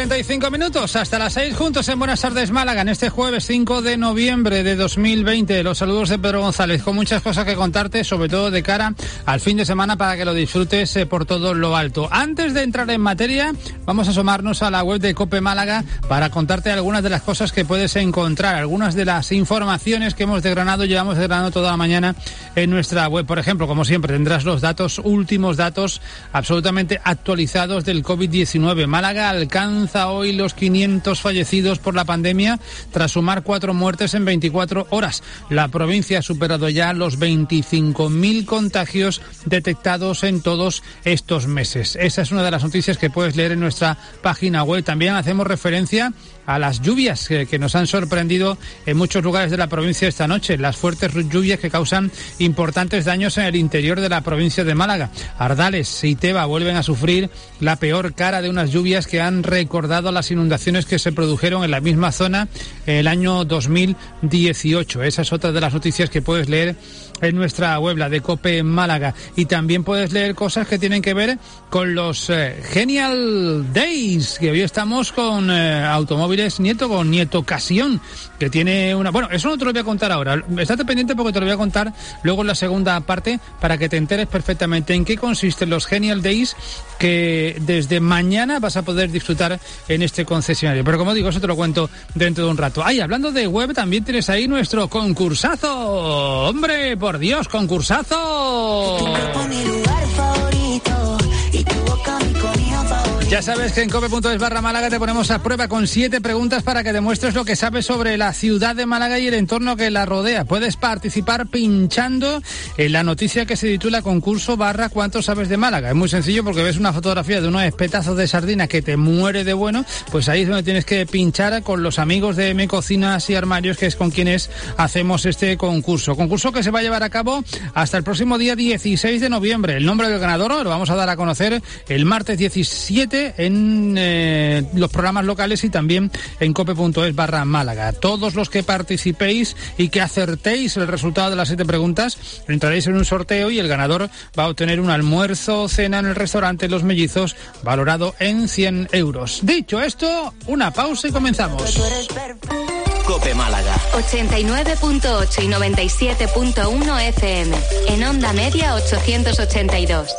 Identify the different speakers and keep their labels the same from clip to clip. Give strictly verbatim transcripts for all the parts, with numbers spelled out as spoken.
Speaker 1: treinta y cinco minutos, hasta las seis, juntos en Buenas Tardes Málaga, en este jueves cinco de noviembre de dos mil veinte. Los saludos de Pedro González, con muchas cosas que contarte, sobre todo de cara al fin de semana, para que lo disfrutes eh, por todo lo alto. Antes de entrar en materia, vamos a asomarnos a la web de COPE Málaga para contarte algunas de las cosas que puedes encontrar, algunas de las informaciones que hemos desgranado, llevamos desgranando toda la mañana en nuestra web. Por ejemplo, como siempre, tendrás los datos, últimos datos absolutamente actualizados del covid diecinueve. Málaga alcanza hoy los quinientos fallecidos por la pandemia tras sumar cuatro muertes en veinticuatro horas. La provincia ha superado ya los veinticinco mil contagios detectados en todos estos meses. Esa es una de las noticias que puedes leer en nuestra página web. También hacemos referencia a las lluvias que, que nos han sorprendido en muchos lugares de la provincia esta noche. Las fuertes lluvias que causan importantes daños en el interior de la provincia de Málaga. Ardales y Teba vuelven a sufrir la peor cara de unas lluvias que han recordado las inundaciones que se produjeron en la misma zona el año dos mil dieciocho. Esa es otra de las noticias que puedes leer en nuestra web, la de COPE Málaga. Y también puedes leer cosas que tienen que ver con los eh, Genial Days, que hoy estamos con eh, Automóviles Nieto, con Nieto Ocasión, que tiene una... Bueno, eso no te lo voy a contar ahora. Estate pendiente porque te lo voy a contar luego en la segunda parte para que te enteres perfectamente en qué consisten los Genial Days, que desde mañana vas a poder disfrutar en este concesionario. Pero como digo, eso te lo cuento dentro de un rato. Ay, hablando de web, también tienes ahí nuestro concursazo. ¡Hombre, por Dios, concursazo! Ya sabes que en cope.es barra Málaga te ponemos a prueba con siete preguntas para que demuestres lo que sabes sobre la ciudad de Málaga y el entorno que la rodea. Puedes participar pinchando en la noticia que se titula concurso barra ¿cuánto sabes de Málaga? Es muy sencillo, porque ves una fotografía de unos espetazos de sardina que te muere de bueno, pues ahí es donde tienes que pinchar con los amigos de M Cocinas y Armarios, que es con quienes hacemos este concurso. Concurso que se va a llevar a cabo hasta el próximo día dieciséis de noviembre. El nombre del ganador lo vamos a dar a conocer el martes diecisiete en eh, los programas locales y también en cope.es barra Málaga. Todos los que participéis y que acertéis el resultado de las siete preguntas entraréis en un sorteo y el ganador va a obtener un almuerzo o cena en el restaurante Los Mellizos valorado en cien euros. Dicho esto, una pausa y comenzamos.
Speaker 2: COPE Málaga
Speaker 3: ochenta y nueve punto ocho y noventa y siete punto uno F M, en onda media ochocientos ochenta y dos.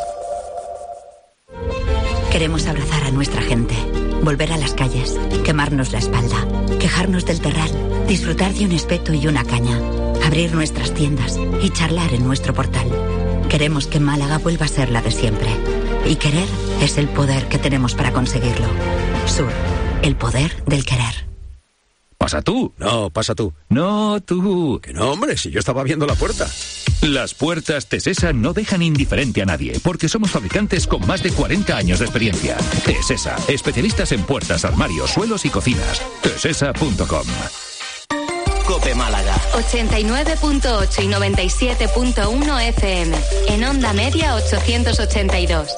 Speaker 4: Queremos abrazar a nuestra gente, volver a las calles, quemarnos la espalda, quejarnos del terral, disfrutar de un espeto y una caña, abrir nuestras tiendas y charlar en nuestro portal. Queremos que Málaga vuelva a ser la de siempre. Y querer es el poder que tenemos para conseguirlo. Sur, el poder del querer.
Speaker 5: ¿Pasa tú?
Speaker 6: No, pasa tú.
Speaker 5: No, tú.
Speaker 6: Que no, hombre, si yo estaba viendo la puerta.
Speaker 5: Las puertas Tesesa no dejan indiferente a nadie, porque somos fabricantes con más de cuarenta años de experiencia. Tesesa, especialistas en puertas, armarios, suelos y cocinas. tesesa punto com.
Speaker 2: COPE Málaga
Speaker 3: ochenta y nueve punto ocho y noventa y siete punto uno F M, en onda media ochocientos ochenta y dos.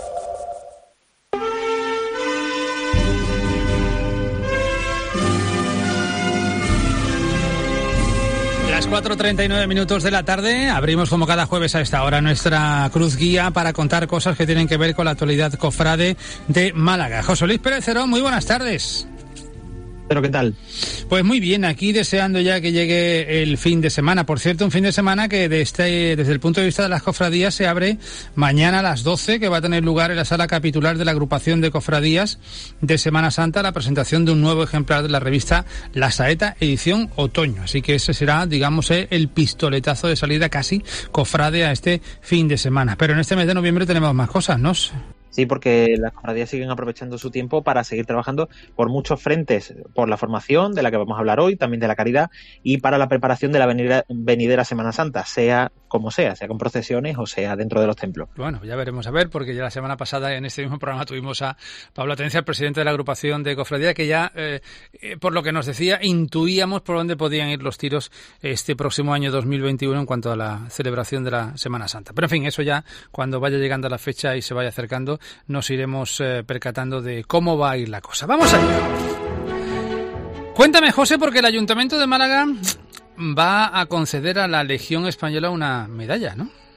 Speaker 1: Las cuatro treinta y nueve minutos de la tarde, abrimos como cada jueves a esta hora nuestra cruz guía para contar cosas que tienen que ver con la actualidad cofrade de Málaga. José Luis Pérez Cerón, muy buenas tardes.
Speaker 7: Pero ¿qué tal?
Speaker 1: Pues muy bien, aquí deseando ya que llegue el fin de semana. Por cierto, un fin de semana que de este, desde el punto de vista de las cofradías se abre mañana a las doce, que va a tener lugar en la sala capitular de la agrupación de cofradías de Semana Santa la presentación de un nuevo ejemplar de la revista La Saeta edición otoño. Así que ese será, digamos, el pistoletazo de salida casi cofrade a este fin de semana. Pero en este mes de noviembre tenemos más cosas, ¿no?
Speaker 7: Sí, porque las cofradías siguen aprovechando su tiempo para seguir trabajando por muchos frentes, por la formación, de la que vamos a hablar hoy, también de la caridad, y para la preparación de la venidera, venidera Semana Santa, sea como sea, sea con procesiones o sea dentro de los templos.
Speaker 1: Bueno, ya veremos a ver, porque ya la semana pasada en este mismo programa tuvimos a Pablo Atencia, el presidente de la agrupación de cofradía, que ya, eh, eh, por lo que nos decía, intuíamos por dónde podían ir los tiros este próximo año dos mil veintiuno en cuanto a la celebración de la Semana Santa. Pero en fin, eso ya, cuando vaya llegando a la fecha y se vaya acercando, nos iremos eh, percatando de cómo va a ir la cosa. ¡Vamos allá! Cuéntame, José, porque el Ayuntamiento de Málaga va a conceder a la Legión Española una medalla, ¿no?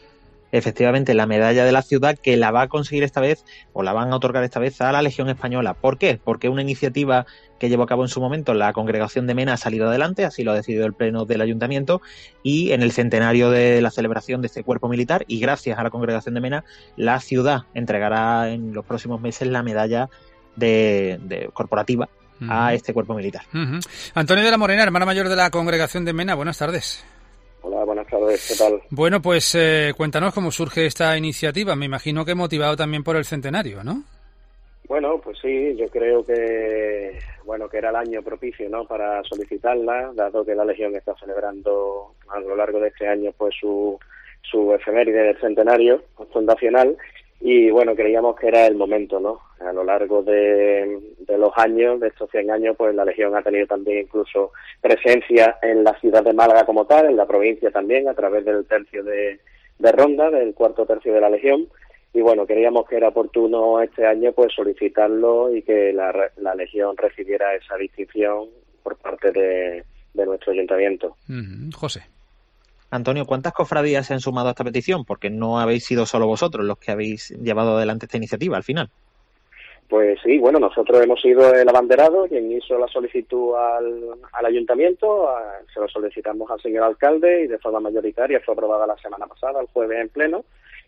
Speaker 7: Efectivamente, la medalla de la ciudad, que la va a conseguir esta vez, o la van a otorgar esta vez a la Legión Española. ¿Por qué? Porque una iniciativa que llevó a cabo en su momento la Congregación de Mena ha salido adelante, así lo ha decidido el Pleno del Ayuntamiento, y en el centenario de la celebración de este cuerpo militar, y gracias a la Congregación de Mena, la ciudad entregará en los próximos meses la medalla de, de corporativa uh-huh. a este cuerpo militar.
Speaker 1: Uh-huh. Antonio de la Morena, hermana mayor de la Congregación de Mena, buenas tardes.
Speaker 8: Hola, buenas tardes, ¿qué tal?
Speaker 1: Bueno, pues eh, cuéntanos cómo surge esta iniciativa. Me imagino que motivado también por el centenario, ¿no?
Speaker 8: Bueno, pues sí, yo creo que bueno que era el año propicio, ¿no?, para solicitarla, dado que la Legión está celebrando a lo largo de este año pues su su efeméride del centenario fundacional. Y bueno, creíamos que era el momento, ¿no? A lo largo de, de los años, de estos cien años, pues la Legión ha tenido también incluso presencia en la ciudad de Málaga como tal, en la provincia también, a través del tercio de, de Ronda, del cuarto tercio de la Legión. Y bueno, creíamos que era oportuno este año pues solicitarlo y que la, la Legión recibiera esa distinción por parte de, de nuestro ayuntamiento.
Speaker 1: Mm, José.
Speaker 7: Antonio, ¿cuántas cofradías se han sumado a esta petición? Porque no habéis sido solo vosotros los que habéis llevado adelante esta iniciativa al final.
Speaker 8: Pues sí, bueno, nosotros hemos sido el abanderado, quien hizo la solicitud al, al ayuntamiento, a, se lo solicitamos al señor alcalde y de forma mayoritaria fue aprobada la semana pasada, el jueves en pleno,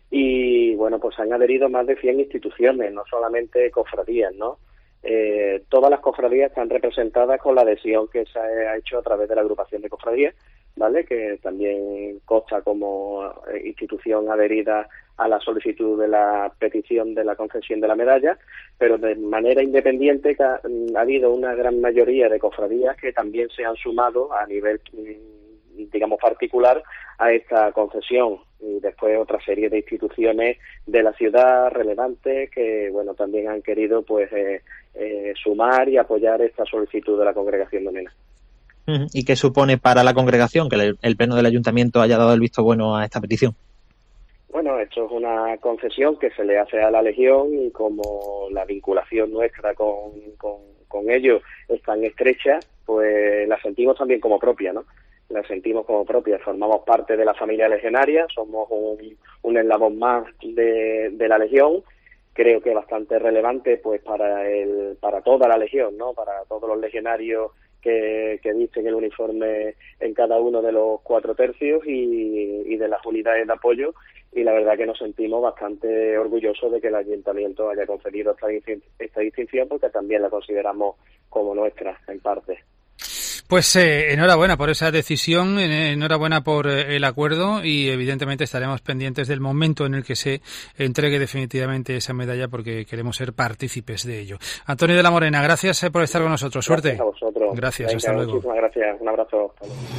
Speaker 8: y bueno, pues han adherido más de cien instituciones, no solamente cofradías, ¿no? Eh, todas las cofradías están representadas con la adhesión que se ha hecho a través de la agrupación de cofradías, ¿vale?, que también consta como institución adherida a la solicitud de la petición de la concesión de la medalla, pero de manera independiente que ha, ha habido una gran mayoría de cofradías que también se han sumado a nivel, digamos, particular a esta concesión, y después otra serie de instituciones de la ciudad relevantes que, bueno, también han querido pues eh, eh, sumar y apoyar esta solicitud de la Congregación de Mena.
Speaker 7: ¿Y qué supone para la congregación que el, el Pleno del Ayuntamiento haya dado el visto bueno a esta petición?
Speaker 8: Bueno, esto es una concesión que se le hace a la Legión y como la vinculación nuestra con, con, con ellos es tan estrecha, pues la sentimos también como propia, ¿no? La sentimos como propia, formamos parte de la familia legionaria, somos un, un eslabón más de, de la Legión, creo que bastante relevante pues para el para toda la Legión, ¿no? Para todos los legionarios que, que visten el uniforme en cada uno de los cuatro tercios y, y de las unidades de apoyo, y la verdad que nos sentimos bastante orgullosos de que el ayuntamiento haya concedido esta, esta distinción, porque también la consideramos como nuestra en parte.
Speaker 1: Pues eh, enhorabuena por esa decisión, enhorabuena por eh, el acuerdo, y evidentemente estaremos pendientes del momento en el que se entregue definitivamente esa medalla, porque queremos ser partícipes de ello. Antonio de la Morena, gracias eh, por estar con nosotros. Suerte.
Speaker 8: Gracias a vosotros.
Speaker 1: Gracias,
Speaker 8: Venga,
Speaker 1: hasta luego.
Speaker 8: Muchísimas gracias. Un abrazo.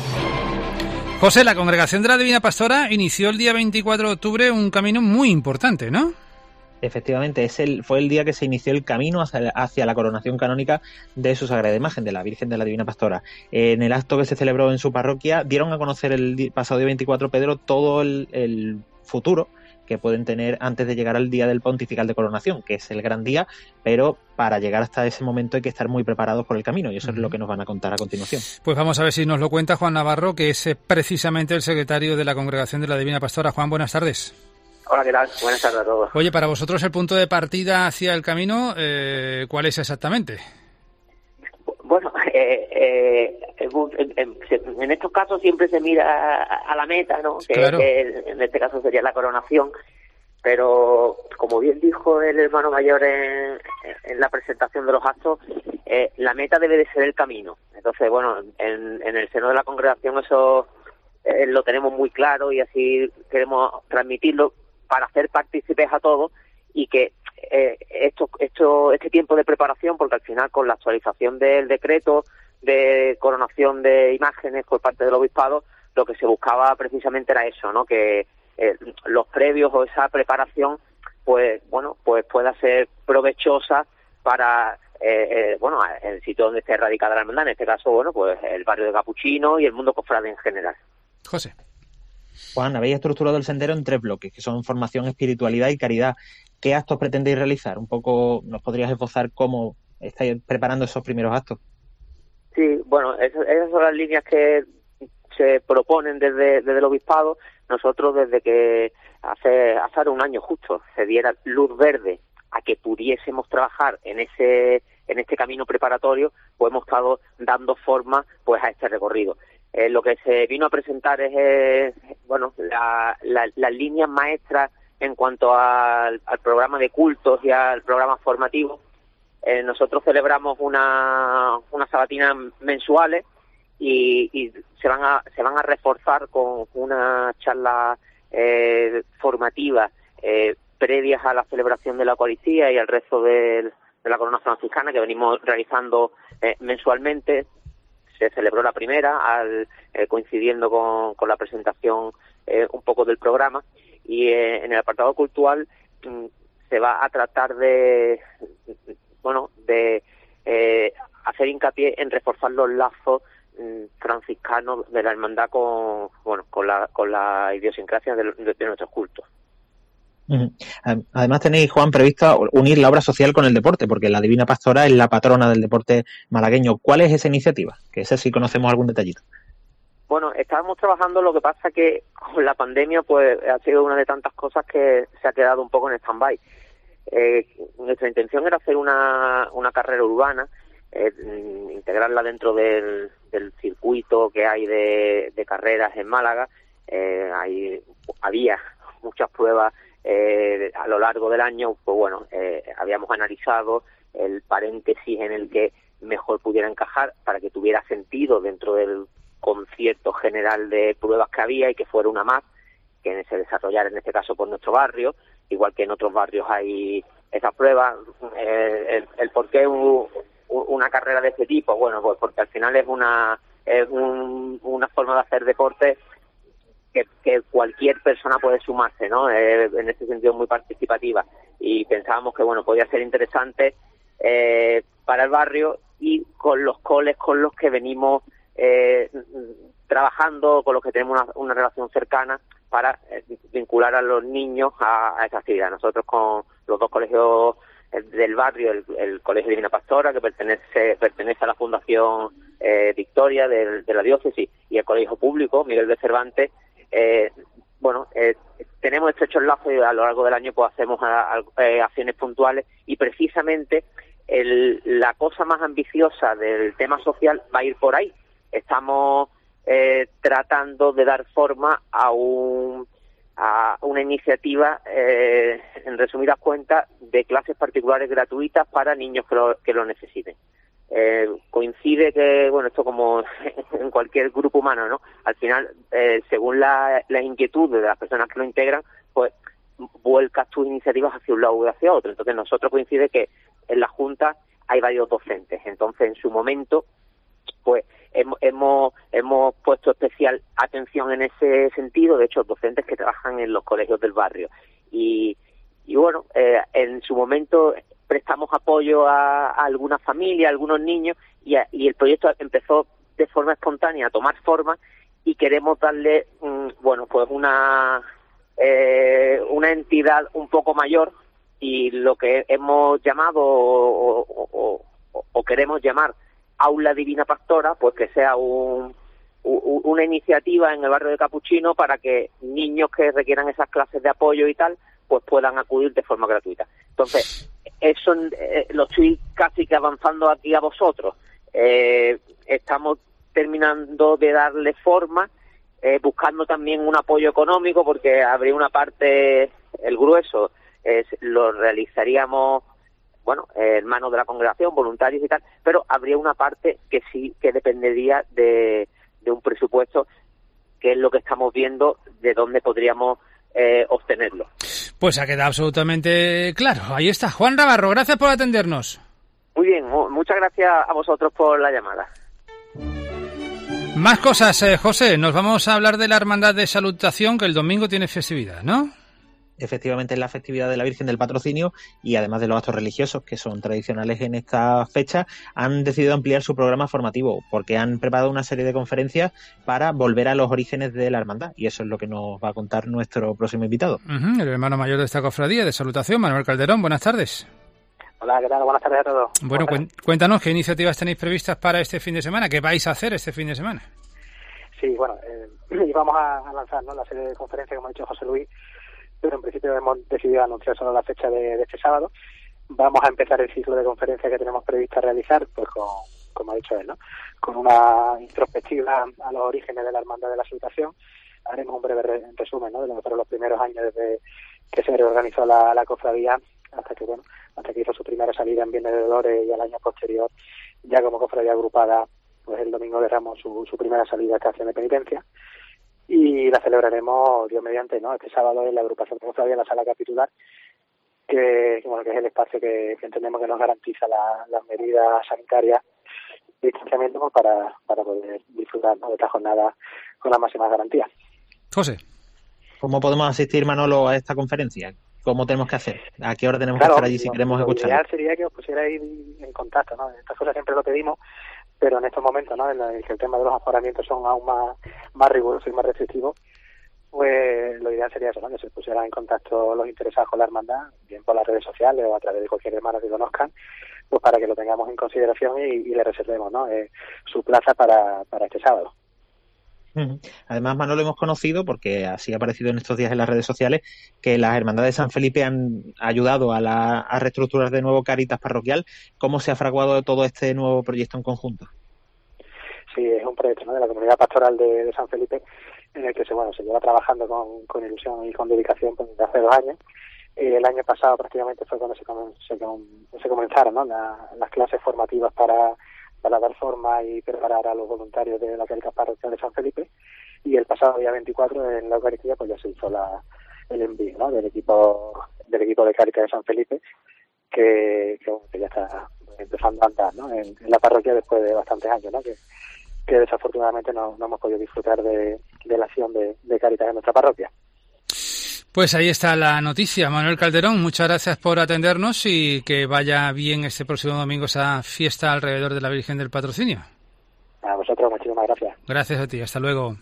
Speaker 1: José, la Congregación de la Divina Pastora inició el día veinticuatro de octubre un camino muy importante, ¿no?
Speaker 7: Efectivamente, es el, fue el día que se inició el camino hacia, hacia la coronación canónica de su Sagrada Imagen, de la Virgen de la Divina Pastora. En el acto que se celebró en su parroquia, dieron a conocer el di- pasado día veinticuatro, Pedro, todo el, el futuro que pueden tener antes de llegar al día del pontifical de coronación, que es el gran día, pero para llegar hasta ese momento hay que estar muy preparados por el camino, y eso uh-huh. es lo que nos van a contar a continuación.
Speaker 1: Pues vamos a ver si nos lo cuenta Juan Navarro, que es precisamente el secretario de la Congregación de la Divina Pastora. Juan, buenas tardes.
Speaker 9: Hola, ¿qué tal? Buenas tardes a todos.
Speaker 1: Oye, para vosotros el punto de partida hacia el camino, eh, ¿cuál es exactamente?
Speaker 9: Bueno, eh, eh, en, en estos casos siempre se mira a la meta, ¿no? Que,
Speaker 1: claro.
Speaker 9: que en este caso sería la coronación, pero como bien dijo el hermano mayor en, en la presentación de los actos, eh, la meta debe de ser el camino. Entonces, bueno, en, en el seno de la congregación eso eh, lo tenemos muy claro, y así queremos transmitirlo para hacer partícipes a todos, y que eh, esto, esto, este tiempo de preparación, porque al final con la actualización del decreto de coronación de imágenes por parte del obispado, lo que se buscaba precisamente era eso, ¿no? Que eh, los previos o esa preparación, pues bueno, pues pueda ser provechosa para eh, eh, bueno, el sitio donde esté radicada la hermandad, en este caso, bueno, pues el barrio de Capuchino y el mundo cofrade en general.
Speaker 1: José.
Speaker 7: Juan, habéis estructurado el sendero en tres bloques, que son formación, espiritualidad y caridad. ¿Qué actos pretendéis realizar? Un poco, ¿nos podrías esbozar cómo estáis preparando esos primeros actos?
Speaker 9: Sí, bueno, esas, esas son las líneas que se proponen desde, desde el obispado, nosotros desde que hace, hace un año justo se diera luz verde a que pudiésemos trabajar en ese en este camino preparatorio, pues hemos estado dando forma pues a este recorrido. Eh, lo que se vino a presentar es eh, bueno la, la, las líneas maestras en cuanto al, al programa de cultos y al programa formativo. Eh, nosotros celebramos una unas sabatinas mensuales y, y se van a se van a reforzar con una charla eh, formativa eh, previas a la celebración de la Eucaristía y al resto del de la Corona Franciscana que venimos realizando eh, mensualmente. Se celebró la primera al eh, coincidiendo con, con la presentación eh, un poco del programa y eh, en el apartado cultural mm, se va a tratar de bueno de eh, hacer hincapié en reforzar los lazos mm, franciscanos de la hermandad con bueno con la con la idiosincrasia de, de, de nuestros cultos.
Speaker 7: Además tenéis, Juan, previsto unir la obra social con el deporte, porque la Divina Pastora es la patrona del deporte malagueño. ¿Cuál es esa iniciativa? Que ese sí conocemos algún detallito.
Speaker 9: Bueno, estábamos trabajando, lo que pasa que con la pandemia pues ha sido una de tantas cosas que se ha quedado un poco en stand-by. Eh, nuestra intención era hacer una, una carrera urbana, eh, integrarla dentro del, del circuito que hay de, de carreras en Málaga. Eh, hay, había muchas pruebas Eh, a lo largo del año, pues bueno, eh, habíamos analizado el paréntesis en el que mejor pudiera encajar para que tuviera sentido dentro del concierto general de pruebas que había y que fuera una más, que se desarrollara en este caso por nuestro barrio, igual que en otros barrios hay esas pruebas. Eh, el, el por qué un, una carrera de este tipo, bueno, pues porque al final es una, es un, una forma de hacer deporte Que, que cualquier persona puede sumarse, ¿no? Eh, en ese sentido muy participativa, y pensábamos que bueno podía ser interesante eh, para el barrio y con los coles con los que venimos eh, trabajando, con los que tenemos una, una relación cercana para eh, vincular a los niños a, a esa actividad. Nosotros con los dos colegios del barrio, el, el Colegio Divina Pastora, que pertenece pertenece a la Fundación eh, Victoria de, de la Diócesis, y el Colegio Público Miguel de Cervantes, Eh, bueno, eh, tenemos estrechos lazos y a lo largo del año pues hacemos a, a, eh, acciones puntuales, y precisamente el, la cosa más ambiciosa del tema social va a ir por ahí. Estamos eh, tratando de dar forma a un a una iniciativa, eh, en resumidas cuentas, de clases particulares gratuitas para niños que lo, que lo necesiten. Eh, coincide que, bueno, esto como en cualquier grupo humano, ¿no? Al final, eh, según la, las inquietudes de las personas que lo integran, pues vuelcas tus iniciativas hacia un lado o hacia otro. Entonces, nosotros coincide que en la Junta hay varios docentes. Entonces, en su momento, pues hemos, hemos, hemos puesto especial atención en ese sentido. De hecho, docentes que trabajan en los colegios del barrio. Y, y bueno, eh, en su momento prestamos apoyo a, a algunas familias, a algunos niños, y, a, y el proyecto empezó de forma espontánea a tomar forma, y queremos darle, mmm, bueno, pues una eh, una entidad un poco mayor, y lo que hemos llamado o, o, o, o queremos llamar Aula Divina Pastora, pues que sea un, un, una iniciativa en el barrio de Capuchino para que niños que requieran esas clases de apoyo y tal, pues puedan acudir de forma gratuita. Entonces, eso eh, lo estoy casi que avanzando aquí a vosotros. Eh, estamos terminando de darle forma, eh, buscando también un apoyo económico, porque habría una parte, el grueso, eh, lo realizaríamos, bueno, eh, hermanos de la congregación, voluntarios y tal, pero habría una parte que sí que dependería de, de un presupuesto, que es lo que estamos viendo, de dónde podríamos eh, obtenerlo.
Speaker 1: Pues ha quedado absolutamente claro. Ahí está. Juan Navarro, gracias por atendernos.
Speaker 9: Muy bien, muchas gracias a vosotros por la llamada.
Speaker 1: Más cosas, eh, José. Nos vamos a hablar de la Hermandad de Salutación, que el domingo tiene festividad, ¿no?
Speaker 7: Efectivamente, es la festividad de la Virgen del Patrocinio, y además de los actos religiosos que son tradicionales en esta fecha, han decidido ampliar su programa formativo, porque han preparado una serie de conferencias para volver a los orígenes de la hermandad, y eso es lo que nos va a contar nuestro próximo invitado.
Speaker 1: Uh-huh, el hermano mayor de esta cofradía de Salutación, Manuel Calderón. Buenas tardes.
Speaker 10: Hola, ¿qué tal? Buenas tardes a todos.
Speaker 1: Bueno, cuéntanos qué iniciativas tenéis previstas para este fin de semana, qué vais a hacer este fin de semana.
Speaker 10: Sí, bueno, eh, íbamos a, a lanzar, ¿no?, la serie de conferencias, como ha dicho José Luis, pero en principio hemos decidido anunciar solo la fecha de, de este sábado. Vamos a empezar el ciclo de conferencias que tenemos prevista realizar, pues con, como ha dicho él, ¿no?, con una introspectiva a los orígenes de la Hermandad de la Salutación. Haremos un breve re- resumen, ¿no?, de los, de los primeros años desde que se reorganizó la, la cofradía hasta que, bueno, hasta que hizo su primera salida en Viernes de Dolores, y al año posterior, ya como cofradía agrupada, pues el Domingo de Ramos, su, su primera salida a Estación de Penitencia. Y la celebraremos, Dios mediante, ¿no?, este sábado en la agrupación de cofradía en la Sala Capitular, que, que, bueno, que es el espacio que, que entendemos que nos garantiza la, las medidas sanitarias de distanciamiento, pues, para, para poder disfrutar, ¿no?, de esta jornada con las máximas garantías.
Speaker 1: José.
Speaker 7: ¿Cómo podemos asistir, Manolo, a esta conferencia? ¿Cómo tenemos que hacer? ¿A qué hora tenemos
Speaker 10: Claro,
Speaker 7: que estar allí si
Speaker 10: lo,
Speaker 7: queremos
Speaker 10: lo
Speaker 7: escuchar?
Speaker 10: Lo ideal sería que os pusierais en contacto, ¿no? Estas cosas siempre lo pedimos, pero en estos momentos, ¿no?, en el que el tema de los aforamientos son aún más, más rigurosos y más restrictivos, pues lo ideal sería eso, ¿no?, que se pusieran en contacto los interesados con la hermandad, bien por las redes sociales o a través de cualquier hermano que conozcan, pues para que lo tengamos en consideración y, y le reservemos, ¿no?, eh, su plaza para, para este sábado.
Speaker 7: Además, Manolo, hemos conocido, porque así ha aparecido en estos días en las redes sociales, que las hermandades de San Felipe han ayudado a, la, a reestructurar de nuevo Cáritas Parroquial. ¿Cómo se ha fraguado todo este nuevo proyecto en conjunto?
Speaker 10: Sí, es un proyecto, ¿no?, de la comunidad pastoral de, de San Felipe, en el que se, bueno, se lleva trabajando con, con ilusión y con dedicación pues, desde hace dos años. Eh, el año pasado prácticamente fue cuando se, se, se comenzaron, ¿no?, la, las clases formativas para para dar forma y preparar a los voluntarios de la Cáritas Parroquial de San Felipe, y el pasado día veinticuatro en la Eucaristía pues ya se hizo la, el envío, ¿no?, del equipo del equipo de Cáritas de San Felipe, que, que, que ya está empezando a andar, ¿no?, en, en la parroquia después de bastantes años, ¿no?, que, que desafortunadamente no, no hemos podido disfrutar de, de la acción de, de Cáritas en nuestra parroquia.
Speaker 1: Pues ahí está la noticia. Manuel Calderón, muchas gracias por atendernos y que vaya bien este próximo domingo esa fiesta alrededor de la Virgen del Patrocinio.
Speaker 10: A vosotros, muchísimas gracias.
Speaker 1: Gracias a ti, hasta luego.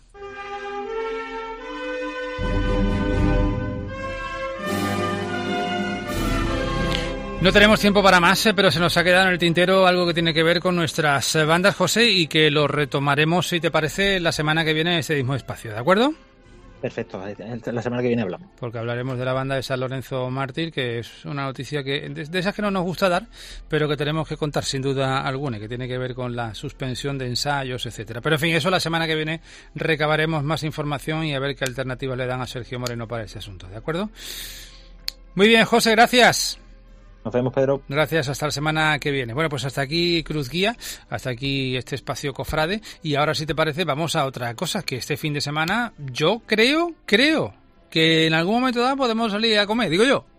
Speaker 1: No tenemos tiempo para más, pero se nos ha quedado en el tintero algo que tiene que ver con nuestras bandas, José, y que lo retomaremos, si te parece, la semana que viene en este mismo espacio, ¿de acuerdo?
Speaker 7: Perfecto, la semana que viene hablamos.
Speaker 1: Porque hablaremos de la banda de San Lorenzo Mártir, que es una noticia que de, de esas que no nos gusta dar, pero que tenemos que contar sin duda alguna, que tiene que ver con la suspensión de ensayos, etcétera. Pero en fin, eso la semana que viene recabaremos más información y a ver qué alternativas le dan a Sergio Moreno para ese asunto, ¿de acuerdo? Muy bien, José, gracias.
Speaker 7: Nos vemos, Pedro.
Speaker 1: Gracias, hasta la semana que viene. Bueno, pues hasta aquí Cruz Guía, hasta aquí este espacio Cofrade, y ahora, si te parece, vamos a otra cosa, que este fin de semana yo creo, creo que en algún momento dado podemos salir a comer, digo yo.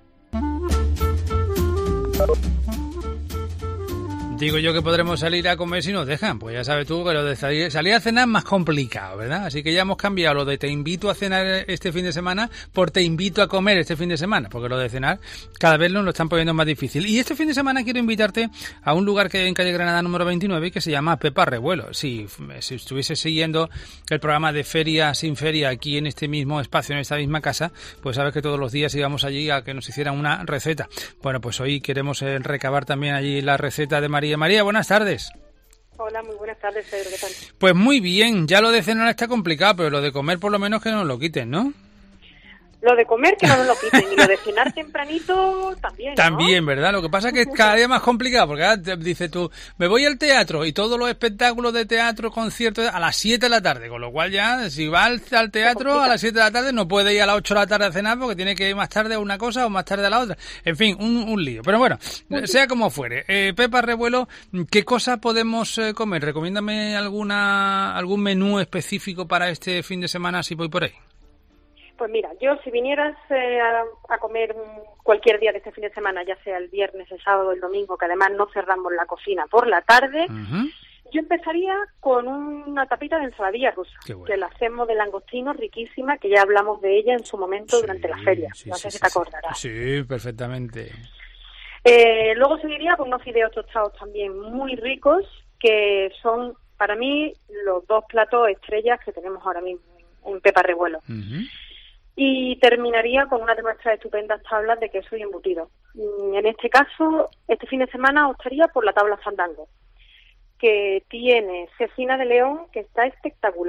Speaker 1: Digo yo que podremos salir a comer si nos dejan. Pues ya sabes tú que lo de salir, salir a cenar es más complicado, ¿verdad? Así que ya hemos cambiado lo de te invito a cenar este fin de semana por te invito a comer este fin de semana, porque lo de cenar cada vez nos lo están poniendo más difícil. Y este fin de semana quiero invitarte a un lugar que hay en calle Granada número veintinueve que se llama Pepa Revuelo. Si, si estuviese siguiendo el programa de Feria sin Feria aquí en este mismo espacio, en esta misma casa, pues sabes que todos los días íbamos allí a que nos hicieran una receta. Bueno, pues hoy queremos eh, recabar también allí la receta de María. María, buenas tardes.
Speaker 11: Hola, muy buenas tardes, Pedro, ¿qué tal?
Speaker 1: Pues muy bien, ya lo de cenar está complicado, pero lo de comer por lo menos que nos lo quiten, ¿no?
Speaker 11: Lo de comer que no nos lo quiten, y lo de cenar tempranito también, ¿no?
Speaker 1: También, ¿verdad? Lo que pasa es que es cada día más complicado, porque ahora te dices tú, me voy al teatro, y todos los espectáculos de teatro, conciertos, a las siete de la tarde, con lo cual ya, si va al, al teatro a las siete de la tarde, no puede ir a las ocho de la tarde a cenar, porque tiene que ir más tarde a una cosa o más tarde a la otra. En fin, un, un lío. Pero bueno, sea como fuere. Eh, Pepa Revuelo, ¿qué cosa podemos eh, comer? Recomiéndame alguna algún menú específico para este fin de semana, si voy por ahí.
Speaker 11: Pues mira, yo si vinieras eh, a, a comer cualquier día de este fin de semana, ya sea el viernes, el sábado o el domingo, que además no cerramos la cocina por la tarde, uh-huh. yo empezaría con una tapita de ensaladilla rusa, bueno. que la hacemos de langostino, riquísima, que ya hablamos de ella en su momento sí, durante la feria, sí, no sé sí, si te sí, acordarás.
Speaker 1: Sí, perfectamente.
Speaker 11: Eh, luego seguiría con unos fideos tostados también muy ricos, que son para mí los dos platos estrellas que tenemos ahora mismo en Pepa Revuelo. Uh-huh. Y terminaría con una de nuestras estupendas tablas de queso y embutido. En este caso, este fin de semana optaría por la tabla Fandango, que tiene cecina de león, que está espectacular.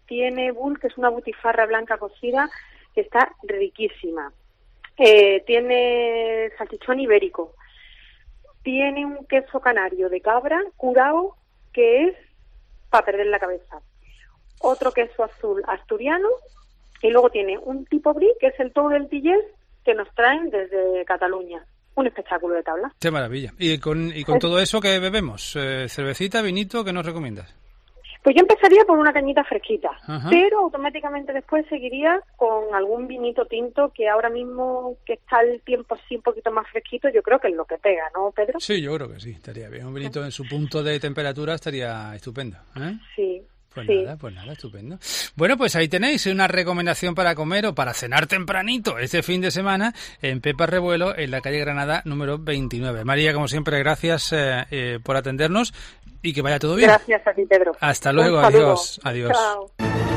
Speaker 11: tiene bull, que es una butifarra blanca cocida, que está riquísima. Eh, tiene salchichón ibérico. Tiene un queso canario de cabra curado, que es para perder la cabeza. Otro queso azul asturiano, y luego tiene un tipo brie, que es el todo del Tillés, que nos traen desde Cataluña. Un espectáculo de tabla.
Speaker 1: ¡Qué maravilla! ¿Y con, y con todo eso qué bebemos? Eh, ¿Cervecita, vinito? ¿Qué nos recomiendas?
Speaker 11: Pues yo empezaría por una cañita fresquita,
Speaker 1: Ajá.
Speaker 11: pero automáticamente después seguiría con algún vinito tinto, que ahora mismo que está el tiempo así un poquito más fresquito, yo creo que es lo que pega, ¿no, Pedro?
Speaker 1: Sí, yo creo que sí, estaría bien. Un vinito en su punto de temperatura estaría estupendo, ¿eh?
Speaker 11: Sí.
Speaker 1: Pues
Speaker 11: sí.
Speaker 1: nada, pues nada, estupendo. Bueno, pues ahí tenéis una recomendación para comer o para cenar tempranito este fin de semana en Pepa Revuelo, en la calle Granada número veintinueve. María, como siempre, gracias eh, eh, por atendernos y que vaya todo bien.
Speaker 11: Gracias a ti, Pedro.
Speaker 1: Hasta luego, adiós. Adiós.
Speaker 11: Chao.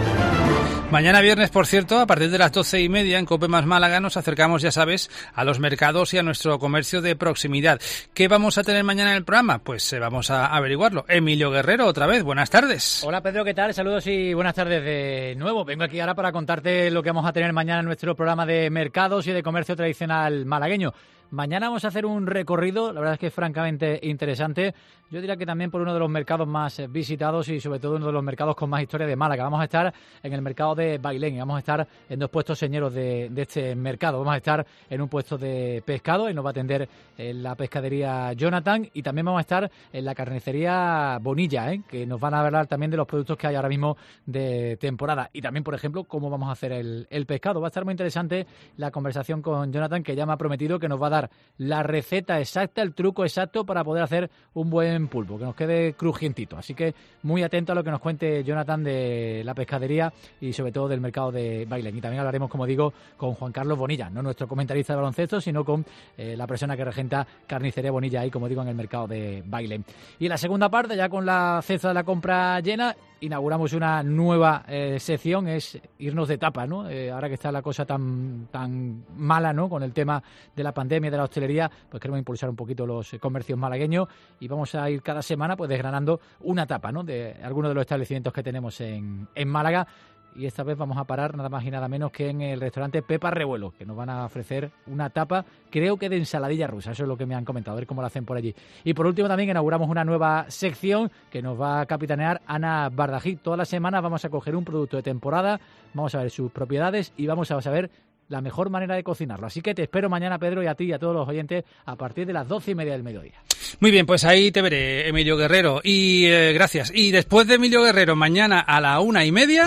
Speaker 1: Mañana viernes, por cierto, a partir de las doce y media en Cope Más Málaga nos acercamos, ya sabes, a los mercados y a nuestro comercio de proximidad. ¿Qué vamos a tener mañana en el programa? Pues eh, vamos a averiguarlo. Emilio Guerrero, otra vez, buenas tardes.
Speaker 12: Hola Pedro, ¿qué tal? Saludos y buenas tardes de nuevo. Vengo aquí ahora para contarte lo que vamos a tener mañana en nuestro programa de mercados y de comercio tradicional malagueño. Mañana vamos a hacer un recorrido, la verdad es que es francamente interesante. Yo diría que también por uno de los mercados más visitados y sobre todo uno de los mercados con más historia de Málaga. Vamos a estar en el mercado de Bailén y vamos a estar en dos puestos señeros de, de este mercado. Vamos a estar en un puesto de pescado y nos va a atender en la pescadería Jonathan, y también vamos a estar en la carnicería Bonilla, ¿eh? que nos van a hablar también de los productos que hay ahora mismo de temporada. Y también, por ejemplo, cómo vamos a hacer el, el pescado. Va a estar muy interesante la conversación con Jonathan, que ya me ha prometido que nos va a dar la receta exacta, el truco exacto para poder hacer un buen pulpo, que nos quede crujientito. Así que muy atento a lo que nos cuente Jonathan de la pescadería y sobre todo del mercado de Bailén. Y también hablaremos, como digo, con Juan Carlos Bonilla, no nuestro comentarista de baloncesto, sino con eh, la persona que regenta Carnicería Bonilla ahí, como digo, en el mercado de Bailén. Y en la segunda parte, ya con la cesta de la compra llena, inauguramos una nueva eh, sección, es irnos de tapa, ¿no? Eh, ahora que está la cosa tan tan mala, ¿no? Con el tema de la pandemia, de la hostelería, pues queremos impulsar un poquito los comercios malagueños y vamos a ir cada semana pues desgranando una tapa, ¿no? De algunos de los establecimientos que tenemos en, en Málaga. Y esta vez vamos a parar nada más y nada menos que en el restaurante Pepa Revuelo, que nos van a ofrecer una tapa, creo que de ensaladilla rusa. Eso es lo que me han comentado, a ver cómo lo hacen por allí. Y por último también inauguramos una nueva sección que nos va a capitanear Ana Bardají. Todas las semanas vamos a coger un producto de temporada, vamos a ver sus propiedades y vamos a saber la mejor manera de cocinarlo. Así que te espero mañana, Pedro, y a ti y a todos los oyentes a partir de las doce y media del mediodía.
Speaker 1: Muy bien, pues ahí te veré, Emilio Guerrero. Y eh, gracias. Y después de Emilio Guerrero, mañana a la una y media...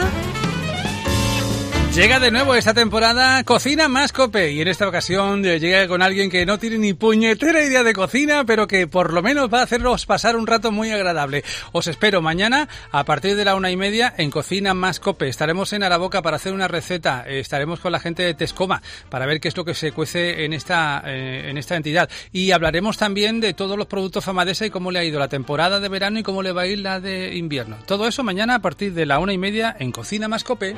Speaker 1: llega de nuevo esta temporada Cocina Más Cope, y en esta ocasión llega con alguien que no tiene ni puñetera idea de cocina, pero que por lo menos va a hacernos pasar un rato muy agradable. Os espero mañana a partir de la una y media en Cocina Más Cope. Estaremos en Araboca para hacer una receta, estaremos con la gente de Tescoma para ver qué es lo que se cuece en esta eh, en esta entidad, y hablaremos también de todos los productos Famadesa y cómo le ha ido la temporada de verano y cómo le va a ir la de invierno. Todo eso mañana a partir de la una y media en Cocina Más Cope.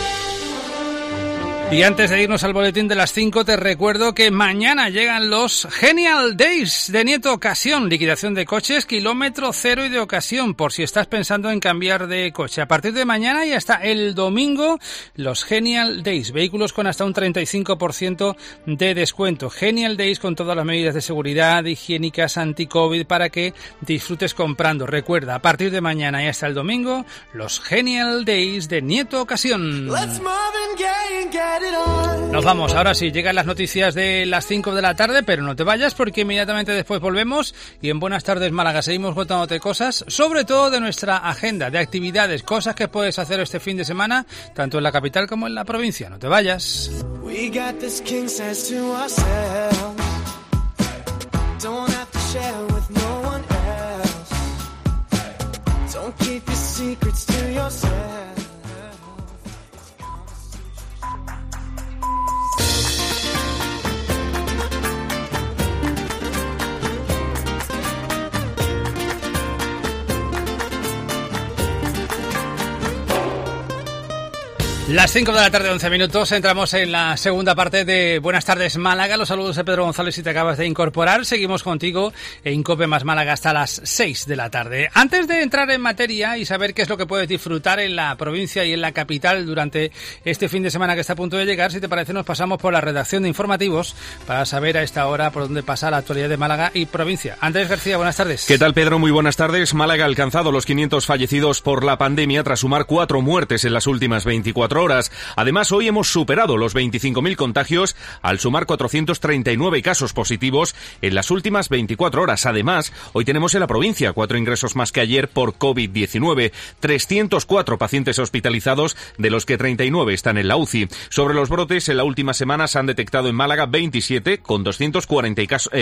Speaker 1: Y antes de irnos al boletín de las cinco, te recuerdo que mañana llegan los Genial Days de Nieto Ocasión. Liquidación de coches, kilómetro cero y de ocasión, por si estás pensando en cambiar de coche. A partir de mañana y hasta el domingo, los Genial Days. Vehículos con hasta un treinta y cinco por ciento de descuento. Genial Days con todas las medidas de seguridad, higiénicas, anti-COVID, para que disfrutes comprando. Recuerda, a partir de mañana y hasta el domingo, los Genial Days de Nieto Ocasión. Nos vamos, ahora sí, llegan las noticias de las cinco de la tarde, pero no te vayas porque inmediatamente después volvemos y en Buenas Tardes Málaga seguimos contándote cosas, sobre todo de nuestra agenda de actividades, cosas que puedes hacer este fin de semana, tanto en la capital como en la provincia. No te vayas. Las cinco de la tarde, once minutos, entramos en la segunda parte de Buenas tardes Málaga. Los saludos de Pedro González si te acabas de incorporar. Seguimos contigo en COPE más Málaga hasta las seis de la tarde. Antes de entrar en materia y saber qué es lo que puedes disfrutar en la provincia y en la capital durante este fin de semana que está a punto de llegar, si te parece nos pasamos por la redacción de informativos para saber a esta hora por dónde pasa la actualidad de Málaga y provincia. Andrés García, buenas tardes.
Speaker 13: ¿Qué tal, Pedro? Muy buenas tardes. Málaga ha alcanzado los quinientos fallecidos por la pandemia tras sumar cuatro muertes en las últimas veinticuatro horas. Además, hoy hemos superado los veinticinco mil contagios al sumar cuatrocientos treinta y nueve casos positivos en las últimas veinticuatro horas. Además, hoy tenemos en la provincia cuatro ingresos más que ayer por COVID diecinueve, trescientos cuatro pacientes hospitalizados, de los que treinta y nueve están en la U C I. Sobre los brotes, en la última semana se han detectado en Málaga veintisiete, con doscientos cuarenta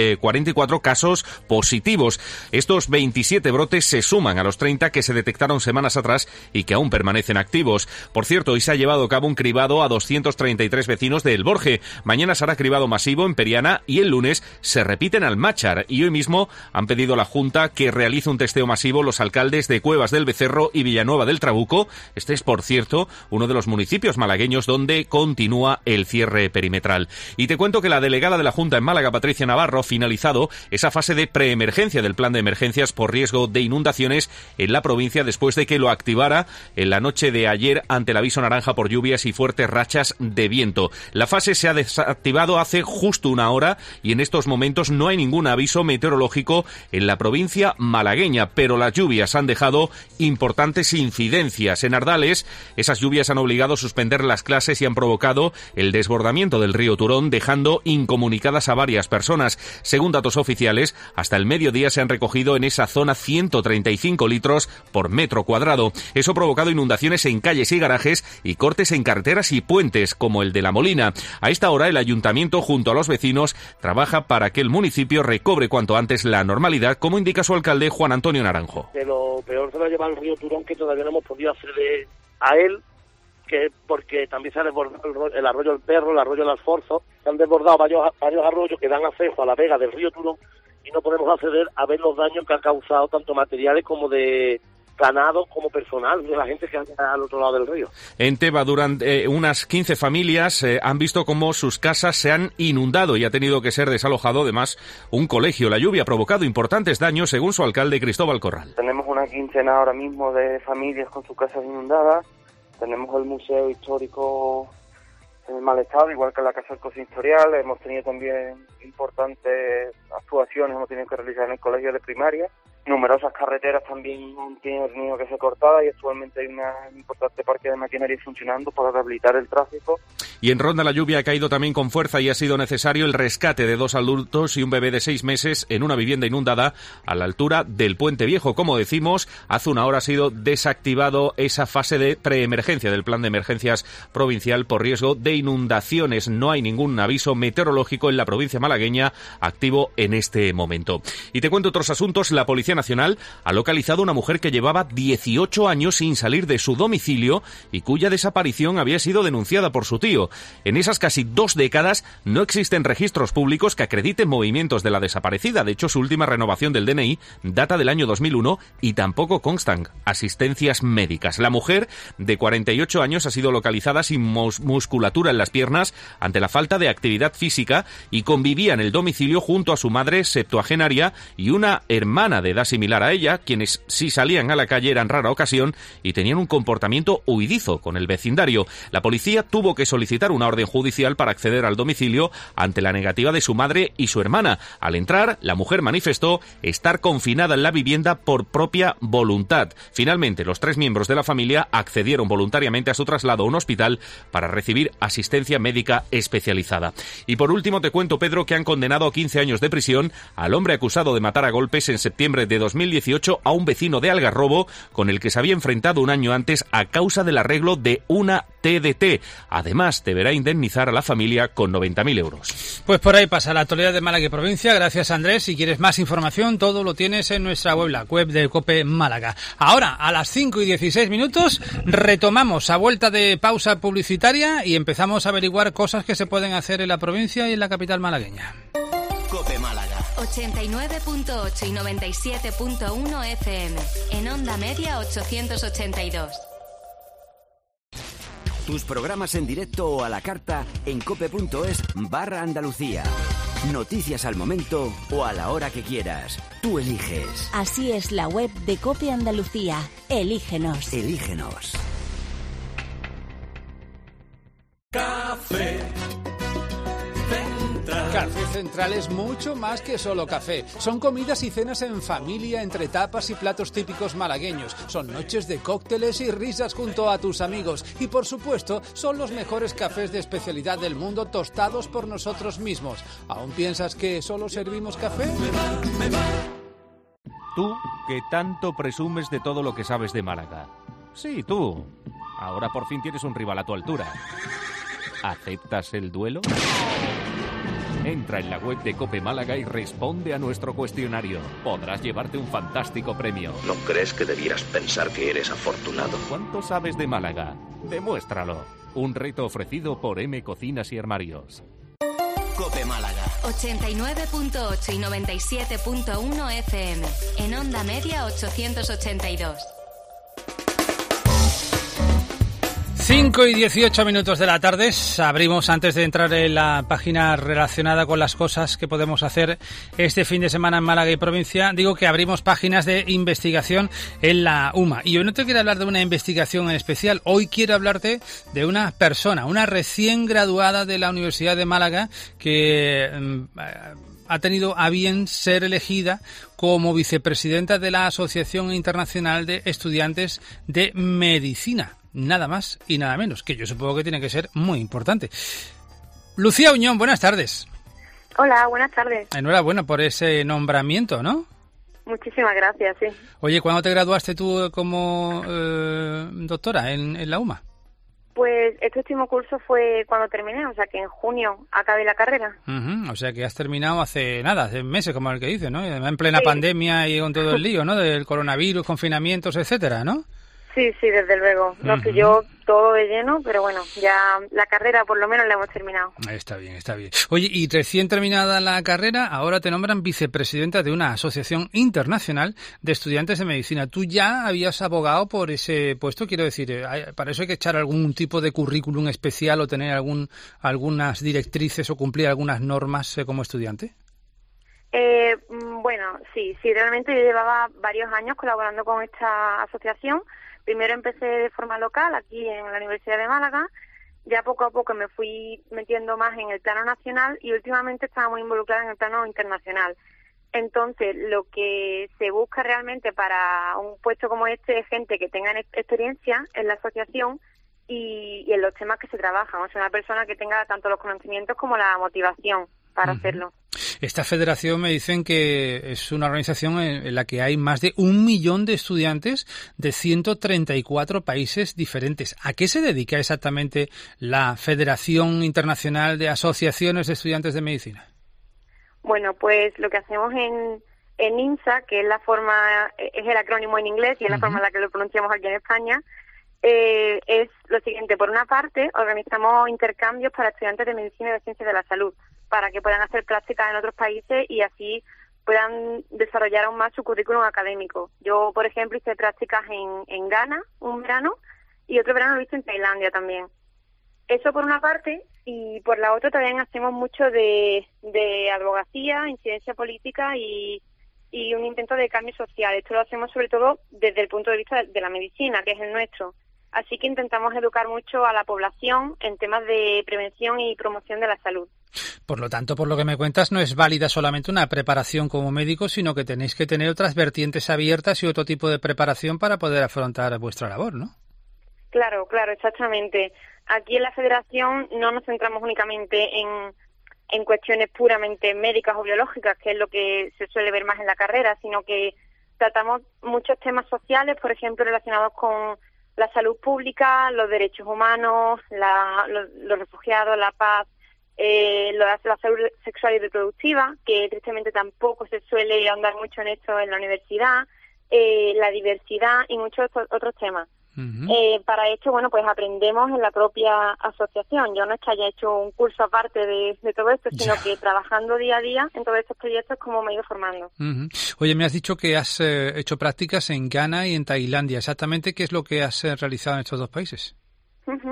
Speaker 13: y cuatro casos positivos. Estos veintisiete brotes se suman a los treinta que se detectaron semanas atrás y que aún permanecen activos. Por cierto, hoy se ha llevado a cabo un cribado a doscientos treinta y tres vecinos de El Borje. Mañana será cribado masivo en Periana y el lunes se repiten al Máchar. Y hoy mismo han pedido a la Junta que realice un testeo masivo los alcaldes de Cuevas del Becerro y Villanueva del Trabuco. Este es, por cierto, uno de los municipios malagueños donde continúa el cierre perimetral. Y te cuento que la delegada de la Junta en Málaga, Patricia Navarro, ha finalizado esa fase de preemergencia del plan de emergencias por riesgo de inundaciones en la provincia después de que lo activara en la noche de ayer ante el aviso naranja por lluvias y fuertes rachas de viento. La fase se ha desactivado hace justo una hora y en estos momentos no hay ningún aviso meteorológico en la provincia malagueña, pero las lluvias han dejado importantes incidencias. En Ardales, esas lluvias han obligado a suspender las clases y han provocado el desbordamiento del río Turón, dejando incomunicadas a varias personas. Según datos oficiales, hasta el mediodía se han recogido en esa zona ciento treinta y cinco litros por metro cuadrado. Eso ha provocado inundaciones en calles y garajes y cortes en carreteras y puentes, como el de La Molina. A esta hora, el ayuntamiento, junto a los vecinos, trabaja para que el municipio recobre cuanto antes la normalidad, como indica su alcalde, Juan Antonio Naranjo.
Speaker 14: De lo peor se lo lleva el río Turón, que todavía no hemos podido acceder a él, que porque también se ha desbordado el arroyo El Perro, el arroyo El Alforzo, se han desbordado varios, varios arroyos que dan acceso a la vega del río Turón y no podemos acceder a ver los daños que ha causado tanto materiales como de ganado como personal de la gente que anda al otro lado del río.
Speaker 13: En Teba, durante eh, unas quince familias eh, han visto cómo sus casas se han inundado y ha tenido que ser desalojado además un colegio. La lluvia ha provocado importantes daños, según su alcalde Cristóbal Corral.
Speaker 15: Tenemos una quincena ahora mismo de familias con sus casas inundadas. Tenemos el museo histórico en mal estado, igual que la Casa del Consistorial. Hemos tenido también importantes actuaciones, hemos tenido que realizar en el colegio de primaria. Numerosas carreteras también han tenido que ser cortadas y actualmente hay una importante parque de maquinaria funcionando para rehabilitar el tráfico.
Speaker 13: Y en Ronda la lluvia ha caído también con fuerza y ha sido necesario el rescate de dos adultos y un bebé de seis meses en una vivienda inundada a la altura del Puente Viejo. Como decimos, hace una hora ha sido desactivado esa fase de preemergencia del plan de emergencias provincial por riesgo de inundaciones. No hay ningún aviso meteorológico en la provincia malagueña activo en este momento. Y te cuento otros asuntos. La Policía Nacional ha localizado una mujer que llevaba dieciocho años sin salir de su domicilio y cuya desaparición había sido denunciada por su tío. En esas casi dos décadas no existen registros públicos que acrediten movimientos de la desaparecida. De hecho, su última renovación del D N I data del año dos mil uno y tampoco constan asistencias médicas. La mujer, de cuarenta y ocho años, ha sido localizada sin mus- musculatura en las piernas ante la falta de actividad física y convivía en el domicilio junto a su madre septuagenaria y una hermana de edad similar a ella, quienes si salían a la calle eran rara ocasión y tenían un comportamiento huidizo con el vecindario. La policía tuvo que solicitar una orden judicial para acceder al domicilio ante la negativa de su madre y su hermana. Al entrar, la mujer manifestó estar confinada en la vivienda por propia voluntad. Finalmente, los tres miembros de la familia accedieron voluntariamente a su traslado a un hospital para recibir asistencia médica especializada. Y por último, te cuento, Pedro, que han condenado a quince años de prisión al hombre acusado de matar a golpes en septiembre de dos mil dieciocho a un vecino de Algarrobo con el que se había enfrentado un año antes a causa del arreglo de una T D T. Además, deberá indemnizar a la familia con noventa mil euros.
Speaker 1: Pues por ahí pasa la actualidad de Málaga y provincia. Gracias, Andrés. Si quieres más información, todo lo tienes en nuestra web, la web de COPE Málaga. Ahora, a las cinco y dieciséis minutos, retomamos a vuelta de pausa publicitaria y empezamos a averiguar cosas que se pueden hacer en la provincia y en la capital malagueña.
Speaker 2: COPE Málaga.
Speaker 3: ochenta y nueve punto ocho y noventa y siete punto uno F M. En onda media ochocientos ochenta y dos.
Speaker 16: Tus programas en directo o a la carta en cope.es barra Andalucía. Noticias al momento o a la hora que quieras. Tú eliges.
Speaker 17: Así es la web de Cope Andalucía. Elígenos.
Speaker 16: Elígenos.
Speaker 18: Café Central.
Speaker 1: Café Central es mucho más que solo café. Son comidas y cenas en familia, entre tapas y platos típicos malagueños. Son noches de cócteles y risas junto a tus amigos. Y por supuesto, son los mejores cafés de especialidad del mundo tostados por nosotros mismos. ¿Aún piensas que solo servimos café?
Speaker 13: Tú, que tanto presumes de todo lo que sabes de Málaga. Sí, tú. Ahora por fin tienes un rival a tu altura. ¿Aceptas el duelo? Entra en la web de Cope Málaga y responde a nuestro cuestionario. Podrás llevarte un fantástico premio.
Speaker 19: ¿No crees que debieras pensar que eres afortunado?
Speaker 13: ¿Cuánto sabes de Málaga? Demuéstralo. Un reto ofrecido por M Cocinas y Armarios.
Speaker 2: Cope Málaga.
Speaker 3: ochenta y nueve punto ocho y noventa y siete punto uno F M. En onda media ochocientos ochenta y dos.
Speaker 1: cinco y dieciocho minutos de la tarde. Abrimos, antes de entrar en la página relacionada con las cosas que podemos hacer este fin de semana en Málaga y provincia, digo que abrimos páginas de investigación en la U M A. Y hoy no te quiero hablar de una investigación en especial. Hoy quiero hablarte de una persona, una recién graduada de la Universidad de Málaga que eh, ha tenido a bien ser elegida como vicepresidenta de la Asociación Internacional de Estudiantes de Medicina. Nada más y nada menos, que yo supongo que tiene que ser muy importante. Lucía Uñón, buenas tardes.
Speaker 20: Hola, buenas tardes.
Speaker 1: Enhorabuena por ese nombramiento, ¿no?
Speaker 20: Muchísimas gracias, sí.
Speaker 1: Oye, ¿cuándo te graduaste tú como eh, doctora en, en la U M A?
Speaker 20: Pues este último curso fue cuando terminé, o sea que en junio acabé la carrera.
Speaker 1: Uh-huh, o sea que has terminado hace nada, hace meses, como el que dice, ¿no? En plena
Speaker 20: sí.
Speaker 1: pandemia y con todo el lío, ¿no? Del coronavirus, confinamientos, etcétera, ¿no?
Speaker 20: Sí, sí, desde luego. Nos
Speaker 1: Uh-huh.
Speaker 20: pilló todo de lleno, pero bueno, ya la carrera por lo menos la hemos terminado.
Speaker 1: Está bien, está bien. Oye, y recién terminada la carrera, ahora te nombran vicepresidenta de una asociación internacional de estudiantes de medicina. ¿Tú ya habías abogado por ese puesto? Quiero decir, ¿hay- ¿para eso hay que echar algún tipo de currículum especial o tener algún algunas directrices o cumplir algunas normas eh, como estudiante?
Speaker 20: Eh, mm, bueno, sí, sí, realmente yo llevaba varios años colaborando con esta asociación. Primero empecé de forma local aquí en la Universidad de Málaga, ya poco a poco me fui metiendo más en el plano nacional y últimamente estaba muy involucrada en el plano internacional. Entonces, lo que se busca realmente para un puesto como este es gente que tenga ex- experiencia en la asociación y, y en los temas que se trabajan, o sea, una persona que tenga tanto los conocimientos como la motivación para
Speaker 1: Ujú.
Speaker 20: hacerlo.
Speaker 1: Esta federación me dicen que es una organización en en la que hay más de un millón de estudiantes de ciento treinta y cuatro países diferentes. ¿A qué se dedica exactamente la Federación Internacional de Asociaciones de Estudiantes de Medicina?
Speaker 20: Bueno, pues lo que hacemos en, en INSA, que es la forma, es el acrónimo en inglés y es la
Speaker 1: Ujú.
Speaker 20: forma en la que lo pronunciamos aquí en España, eh, es lo siguiente. Por una parte, organizamos intercambios para estudiantes de medicina y de ciencias de la salud, para que puedan hacer prácticas en otros países y así puedan desarrollar aún más su currículum académico. Yo, por ejemplo, hice prácticas en, en Ghana un verano y otro verano lo hice en Tailandia también. Eso por una parte, y por la otra también hacemos mucho de, de advocacia, incidencia política y, y un intento de cambio social. Esto lo hacemos sobre todo desde el punto de vista de la medicina, que es el nuestro. Así que intentamos educar mucho a la población en temas de prevención y promoción de la salud.
Speaker 1: Por lo tanto, por lo que me cuentas, no es válida solamente una preparación como médico, sino que tenéis que tener otras vertientes abiertas y otro tipo de preparación para poder afrontar vuestra labor, ¿no?
Speaker 20: Claro, claro, exactamente. Aquí en la Federación no nos centramos únicamente en, en cuestiones puramente médicas o biológicas, que es lo que se suele ver más en la carrera, sino que tratamos muchos temas sociales, por ejemplo, relacionados con la salud pública, los derechos humanos, la, los, los refugiados, la paz, eh, la, la salud sexual y reproductiva, que tristemente tampoco se suele ahondar mucho en esto en la universidad, eh, la diversidad y muchos otros, otros temas.
Speaker 1: Uh-huh.
Speaker 20: Eh, para esto, bueno, pues aprendemos en la propia asociación. Yo no es que haya hecho un curso aparte de, de todo esto, sino
Speaker 1: Ya.
Speaker 20: que trabajando día a día en todos estos proyectos como me he ido formando.
Speaker 1: Uh-huh. Oye, me has dicho que has eh, hecho prácticas en Ghana y en Tailandia. ¿Exactamente qué es lo que has eh, realizado en estos dos países?
Speaker 20: Ujú.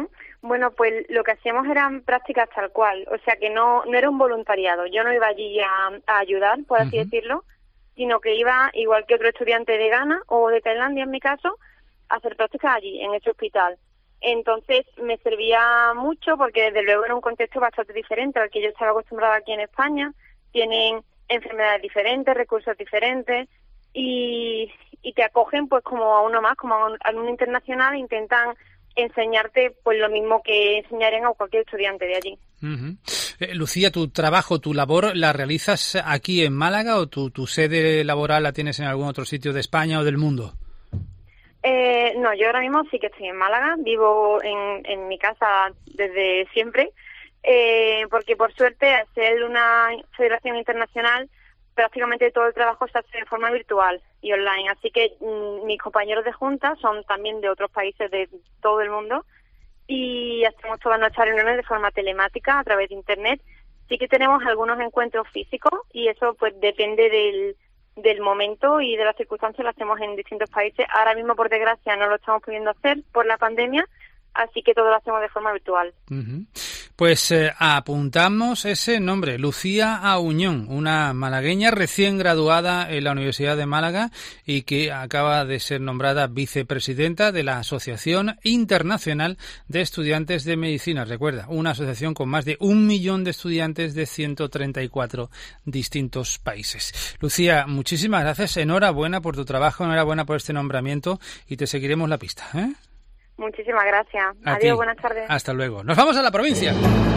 Speaker 20: Bueno, pues lo que hacíamos eran prácticas tal cual, o sea que no no era un voluntariado. Yo no iba allí a, a ayudar, por así uh-huh. decirlo, sino que iba, igual que otro estudiante de Ghana o de Tailandia en mi caso, a hacer prácticas allí, en ese hospital. Entonces me servía mucho porque desde luego era un contexto bastante diferente al que yo estaba acostumbrada aquí en España. Tienen enfermedades diferentes, recursos diferentes y, y te acogen pues como a uno más, como a un alumno internacional e intentan enseñarte pues lo mismo que enseñarían a cualquier estudiante de allí.
Speaker 1: Uh-huh. Eh, Lucía, ¿tu trabajo, tu labor la realizas aquí en Málaga o tu, tu sede laboral la tienes en algún otro sitio de España o del mundo?
Speaker 20: Eh, no, yo ahora mismo sí que estoy en Málaga, vivo en, en mi casa desde siempre, eh, porque por suerte al ser una federación internacional prácticamente todo el trabajo se hace de forma virtual y online, así que mm, mis compañeros de junta son también de otros países de todo el mundo y hacemos todas nuestras reuniones de forma telemática a través de internet. Sí que tenemos algunos encuentros físicos y eso pues depende del, del momento y de las circunstancias, lo hacemos en distintos países. Ahora mismo, por desgracia, no lo estamos pudiendo hacer por la pandemia, así que todo lo hacemos de forma virtual.
Speaker 1: Uh-huh. Pues eh, apuntamos ese nombre, Lucía Auñón, una malagueña recién graduada en la Universidad de Málaga y que acaba de ser nombrada vicepresidenta de la Asociación Internacional de Estudiantes de Medicina. Recuerda, una asociación con más de un millón de estudiantes de ciento treinta y cuatro distintos países. Lucía, muchísimas gracias, enhorabuena por tu trabajo, enhorabuena por este nombramiento y te seguiremos la pista, ¿eh?
Speaker 20: Muchísimas gracias.
Speaker 1: A
Speaker 20: Adiós,
Speaker 1: ti.
Speaker 20: Buenas tardes.
Speaker 1: Hasta luego. Nos vamos a la provincia.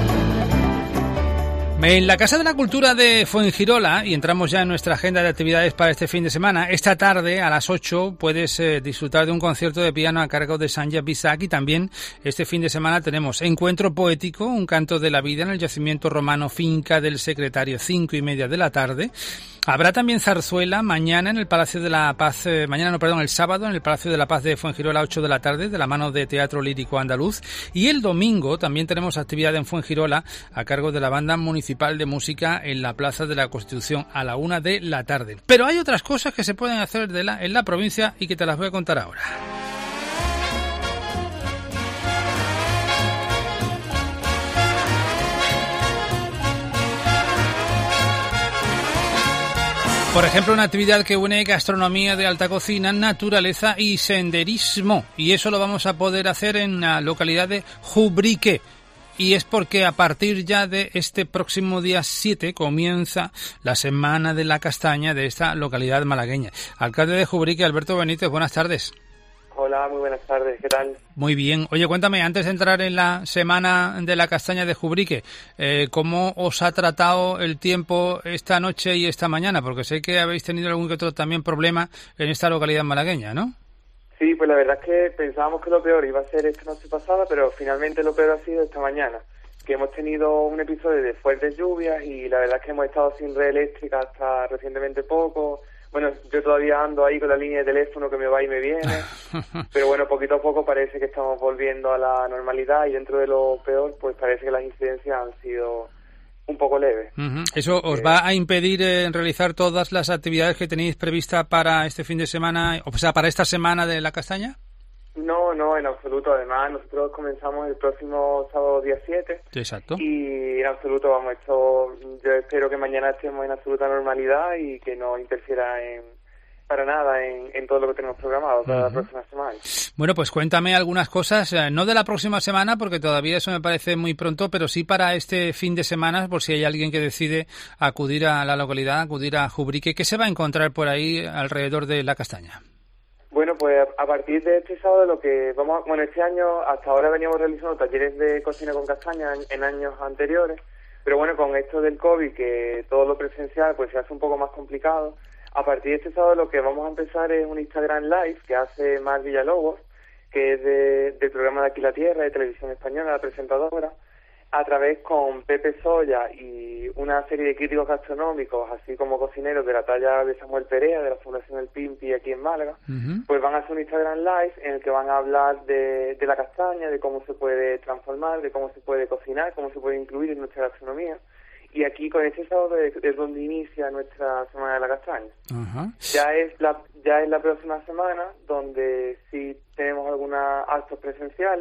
Speaker 1: En la Casa de la Cultura de Fuengirola, y entramos ya en nuestra agenda de actividades para este fin de semana, esta tarde a las ocho puedes eh, disfrutar de un concierto de piano a cargo de Sanja Bisac y también este fin de semana tenemos Encuentro Poético, un canto de la vida en el yacimiento romano Finca del Secretario, cinco y media de la tarde. Habrá también zarzuela mañana en el Palacio de la Paz, eh, mañana no, perdón, el sábado en el Palacio de la Paz de Fuengirola a ocho de la tarde, de la mano de Teatro Lírico Andaluz. Y el domingo también tenemos actividad en Fuengirola a cargo de la Banda Municipal de Música en la Plaza de la Constitución a la una de la tarde. Pero hay otras cosas que se pueden hacer de la, en la provincia y que te las voy a contar ahora. Por ejemplo, una actividad que une gastronomía de alta cocina, naturaleza y senderismo. Y eso lo vamos a poder hacer en la localidad de Jubrique. Y es porque a partir ya de este próximo día siete comienza la Semana de la Castaña de esta localidad malagueña. Alcalde de Jubrique, Alberto Benítez, buenas tardes.
Speaker 15: Hola, muy buenas tardes, ¿qué tal?
Speaker 1: Muy bien. Oye, cuéntame, antes de entrar en la Semana de la Castaña de Jubrique, eh, ¿cómo os ha tratado el tiempo esta noche y esta mañana? Porque sé que habéis tenido algún que otro también problema en esta localidad malagueña, ¿no?
Speaker 15: Sí, pues la verdad es que pensábamos que lo peor iba a ser esta noche pasada, pero finalmente lo peor ha sido esta mañana, que hemos tenido un episodio de fuertes lluvias y la verdad es que hemos estado sin red eléctrica hasta recientemente poco. Bueno, yo todavía ando ahí con la línea de teléfono que me va y me viene, pero bueno, poquito a poco parece que estamos volviendo a la normalidad y dentro de lo peor, pues parece que las incidencias han sido un poco leves.
Speaker 1: Uh-huh. ¿Eso os va a impedir eh, realizar todas las actividades que tenéis previstas para este fin de semana, o sea, para esta Semana de la Castaña?
Speaker 15: No, no, en absoluto. Además, nosotros comenzamos el próximo sábado día siete.
Speaker 1: Exacto.
Speaker 15: Y en absoluto, vamos, esto, yo espero que mañana estemos en absoluta normalidad y que no interfiera en, para nada en, en todo lo que tenemos programado para uh-huh. la próxima semana.
Speaker 1: Bueno, pues cuéntame algunas cosas, eh, no de la próxima semana, porque todavía eso me parece muy pronto, pero sí para este fin de semana, por si hay alguien que decide acudir a la localidad, acudir a Jubrique. ¿Qué se va a encontrar por ahí alrededor de la Castaña?
Speaker 15: Bueno, pues a partir de este sábado lo que vamos, bueno, este año hasta ahora veníamos realizando talleres de cocina con castaña en, en años anteriores, pero bueno, con esto del COVID, que todo lo presencial pues se hace un poco más complicado, a partir de este sábado lo que vamos a empezar es un Instagram Live que hace Mar Villalobos, que es de, del programa de Aquí la Tierra, de Televisión Española, la presentadora, a través con Pepe Soya y una serie de críticos gastronómicos, así como cocineros de la talla de Samuel Perea, de la Fundación El Pimpi aquí en Málaga, uh-huh. pues van a hacer un Instagram Live en el que van a hablar de, de la castaña, de cómo se puede transformar, de cómo se puede cocinar, cómo se puede incluir en nuestra gastronomía. Y aquí con este sábado es, es donde inicia nuestra Semana de la Castaña. Uh-huh. Ya es la ya es la próxima semana donde sí tenemos algunos actos presenciales,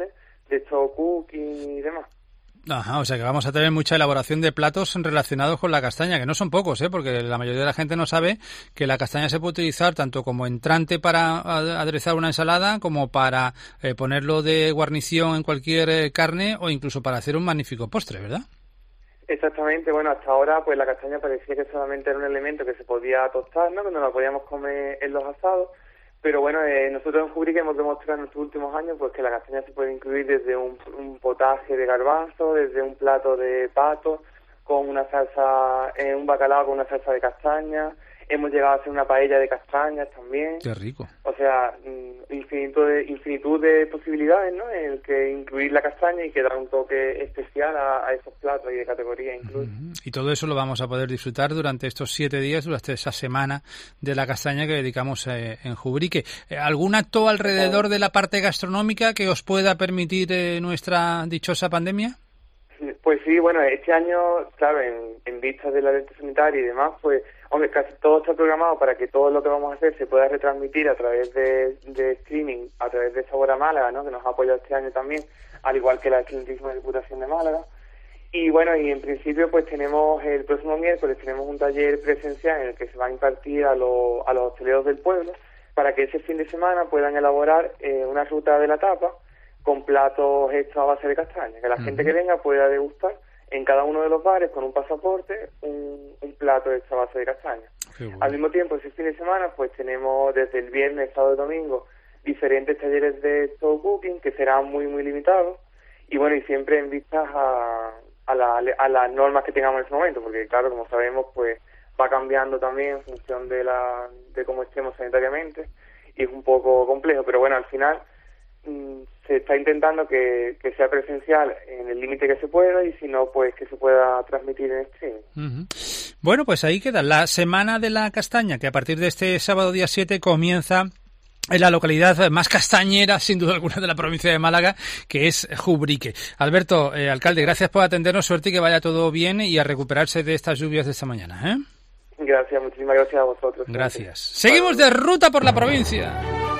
Speaker 15: de estos cooking y demás.
Speaker 1: Ajá, o sea que vamos a tener mucha elaboración de platos relacionados con la castaña, que no son pocos, ¿eh? Porque la mayoría de la gente no sabe que la castaña se puede utilizar tanto como entrante para aderezar una ensalada, como para eh, ponerlo de guarnición en cualquier eh, carne, o incluso para hacer un magnífico postre, ¿verdad?
Speaker 15: Exactamente, bueno, hasta ahora pues la castaña parecía que solamente era un elemento que se podía tostar, ¿no? Que no la podíamos comer en los asados. Pero bueno, eh, nosotros en Jubrique hemos demostrado en estos últimos años pues que la castaña se puede incluir desde un, un potaje de garbanzo, desde un plato de pato, con una salsa, eh, un bacalao con una salsa de castaña. Hemos llegado a hacer una paella de castañas también.
Speaker 1: Qué rico.
Speaker 15: O sea, infinitud de, infinitud de posibilidades, ¿no? En el que incluir la castaña y que da un toque especial a, a esos platos y de categoría incluso.
Speaker 1: Uh-huh. Y todo eso lo vamos a poder disfrutar durante estos siete días, durante esa semana de la castaña que dedicamos eh, en Jubrique. ¿Algún acto alrededor de la parte gastronómica que os pueda permitir eh, nuestra dichosa pandemia?
Speaker 15: Pues sí, bueno, este año, claro, en, en vista de la alerta sanitaria y demás, pues, hombre, casi todo está programado para que todo lo que vamos a hacer se pueda retransmitir a través de, de streaming, a través de Sabor a Málaga, ¿no?, que nos ha apoyado este año también, al igual que la Excelentísima Diputación de Málaga. Y bueno, y en principio, pues tenemos el próximo miércoles, tenemos un taller presencial en el que se va a impartir a, lo, a los hosteleros del pueblo para que ese fin de semana puedan elaborar eh, una ruta de la tapa con platos hechos a base de castaña, que la uh-huh. gente que venga pueda degustar en cada uno de los bares con un pasaporte un, un plato hecho a base de castaña. Bueno. Al mismo tiempo, ese fin de semana, pues tenemos desde el viernes, sábado y domingo diferentes talleres de slow cooking que serán muy, muy limitados y bueno, y siempre en vistas a, a, la, a las normas que tengamos en ese momento, porque claro, como sabemos, pues va cambiando también en función de, la, de cómo estemos sanitariamente y es un poco complejo, pero bueno, al final se está intentando que, que sea presencial en el límite que se pueda y si no, pues que se pueda transmitir en streaming.
Speaker 1: Uh-huh. Bueno, pues ahí queda la Semana de la Castaña, que a partir de este sábado día siete comienza en la localidad más castañera, sin duda alguna, de la provincia de Málaga, que es Jubrique. Alberto, eh, alcalde, gracias por atendernos, suerte y que vaya todo bien y a recuperarse de estas lluvias de esta mañana, ¿eh?
Speaker 15: Gracias, muchísimas gracias a vosotros.
Speaker 1: Gracias. Seguimos de ruta por la provincia.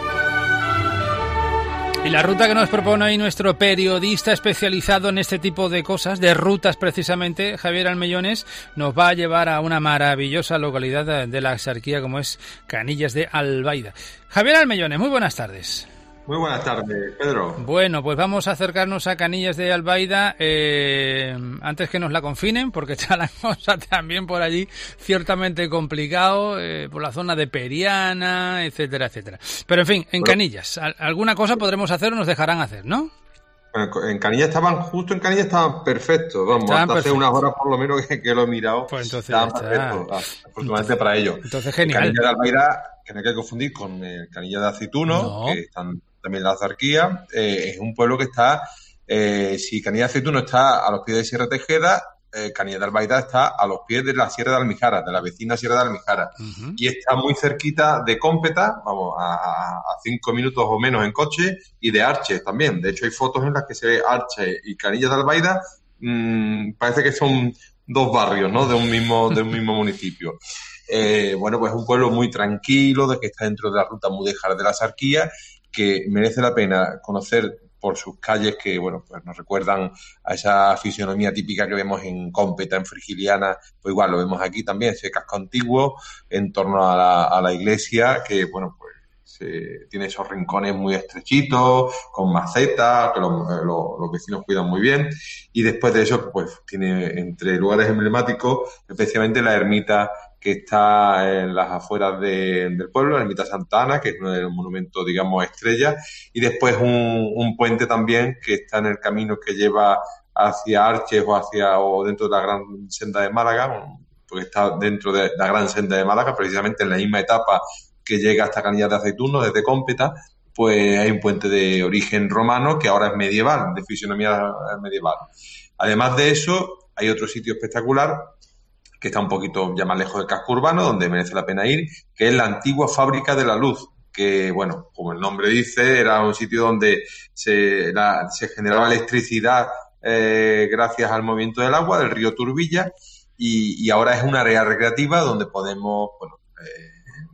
Speaker 1: Y la ruta que nos propone hoy nuestro periodista especializado en este tipo de cosas, de rutas precisamente, Javier Almellones, nos va a llevar a una maravillosa localidad de la Axarquía como es Canillas de Albaida. Javier Almellones, muy buenas tardes.
Speaker 18: Muy buenas tardes, Pedro.
Speaker 1: Bueno, pues vamos a acercarnos a Canillas de Albaida eh, antes que nos la confinen, porque está la cosa también por allí ciertamente complicado, eh, por la zona de Periana, etcétera, etcétera. Pero en fin, en bueno, Canillas, alguna cosa podremos hacer o nos dejarán hacer, ¿no?
Speaker 18: Bueno, en Canillas estaban, justo en Canillas estaban perfectos, vamos, estaban hasta perfectos. Hace unas horas por lo menos que, que lo he mirado,
Speaker 1: pues entonces
Speaker 18: estaban perfectos, afortunadamente para ellos.
Speaker 1: Entonces, genial.
Speaker 18: Canillas de Albaida, que no hay que confundir con el Canillas de Aceituno, no. que están también en la Axarquía, eh, es un pueblo que está, eh, si Canillas de Aceituno está a los pies de Sierra Tejeda, eh, Canillas de Albaida está a los pies de la Sierra de Almijara, de la vecina Sierra de Almijara, uh-huh. y está muy cerquita de Cómpeta, vamos, a, a cinco minutos o menos en coche, y de Arche también. De hecho, hay fotos en las que se ve Arche y Canillas de Albaida, mmm, parece que son dos barrios, ¿no?, de un mismo, de un mismo municipio. Eh, bueno, pues es un pueblo muy tranquilo, de que está dentro de la ruta mudéjar de la Axarquía, que merece la pena conocer por sus calles que, bueno, pues nos recuerdan a esa fisionomía típica que vemos en Cómpeta, en Frigiliana, pues igual lo vemos aquí también, ese casco antiguo en torno a la, a la iglesia, que, bueno, pues se, tiene esos rincones muy estrechitos, con macetas, que los, los, los vecinos cuidan muy bien, y después de eso, pues tiene entre lugares emblemáticos, especialmente la ermita que está en las afueras de, del pueblo, la ermita Santa Ana, que es uno de los monumentos, digamos, estrella, y después un, un puente también que está en el camino que lleva hacia Arches o hacia o dentro de la gran senda de Málaga, porque está dentro de la gran senda de Málaga, precisamente en la misma etapa que llega hasta Canillas de Aceituno, desde Cómpeta, pues hay un puente de origen romano que ahora es medieval, de fisionomía medieval. Además de eso, hay otro sitio espectacular que está un poquito ya más lejos del casco urbano, donde merece la pena ir, que es la antigua Fábrica de la Luz, que, bueno, como el nombre dice, era un sitio donde se, la, se generaba electricidad eh, gracias al movimiento del agua del río Turbilla, y, y ahora es una área recreativa donde podemos, bueno, eh,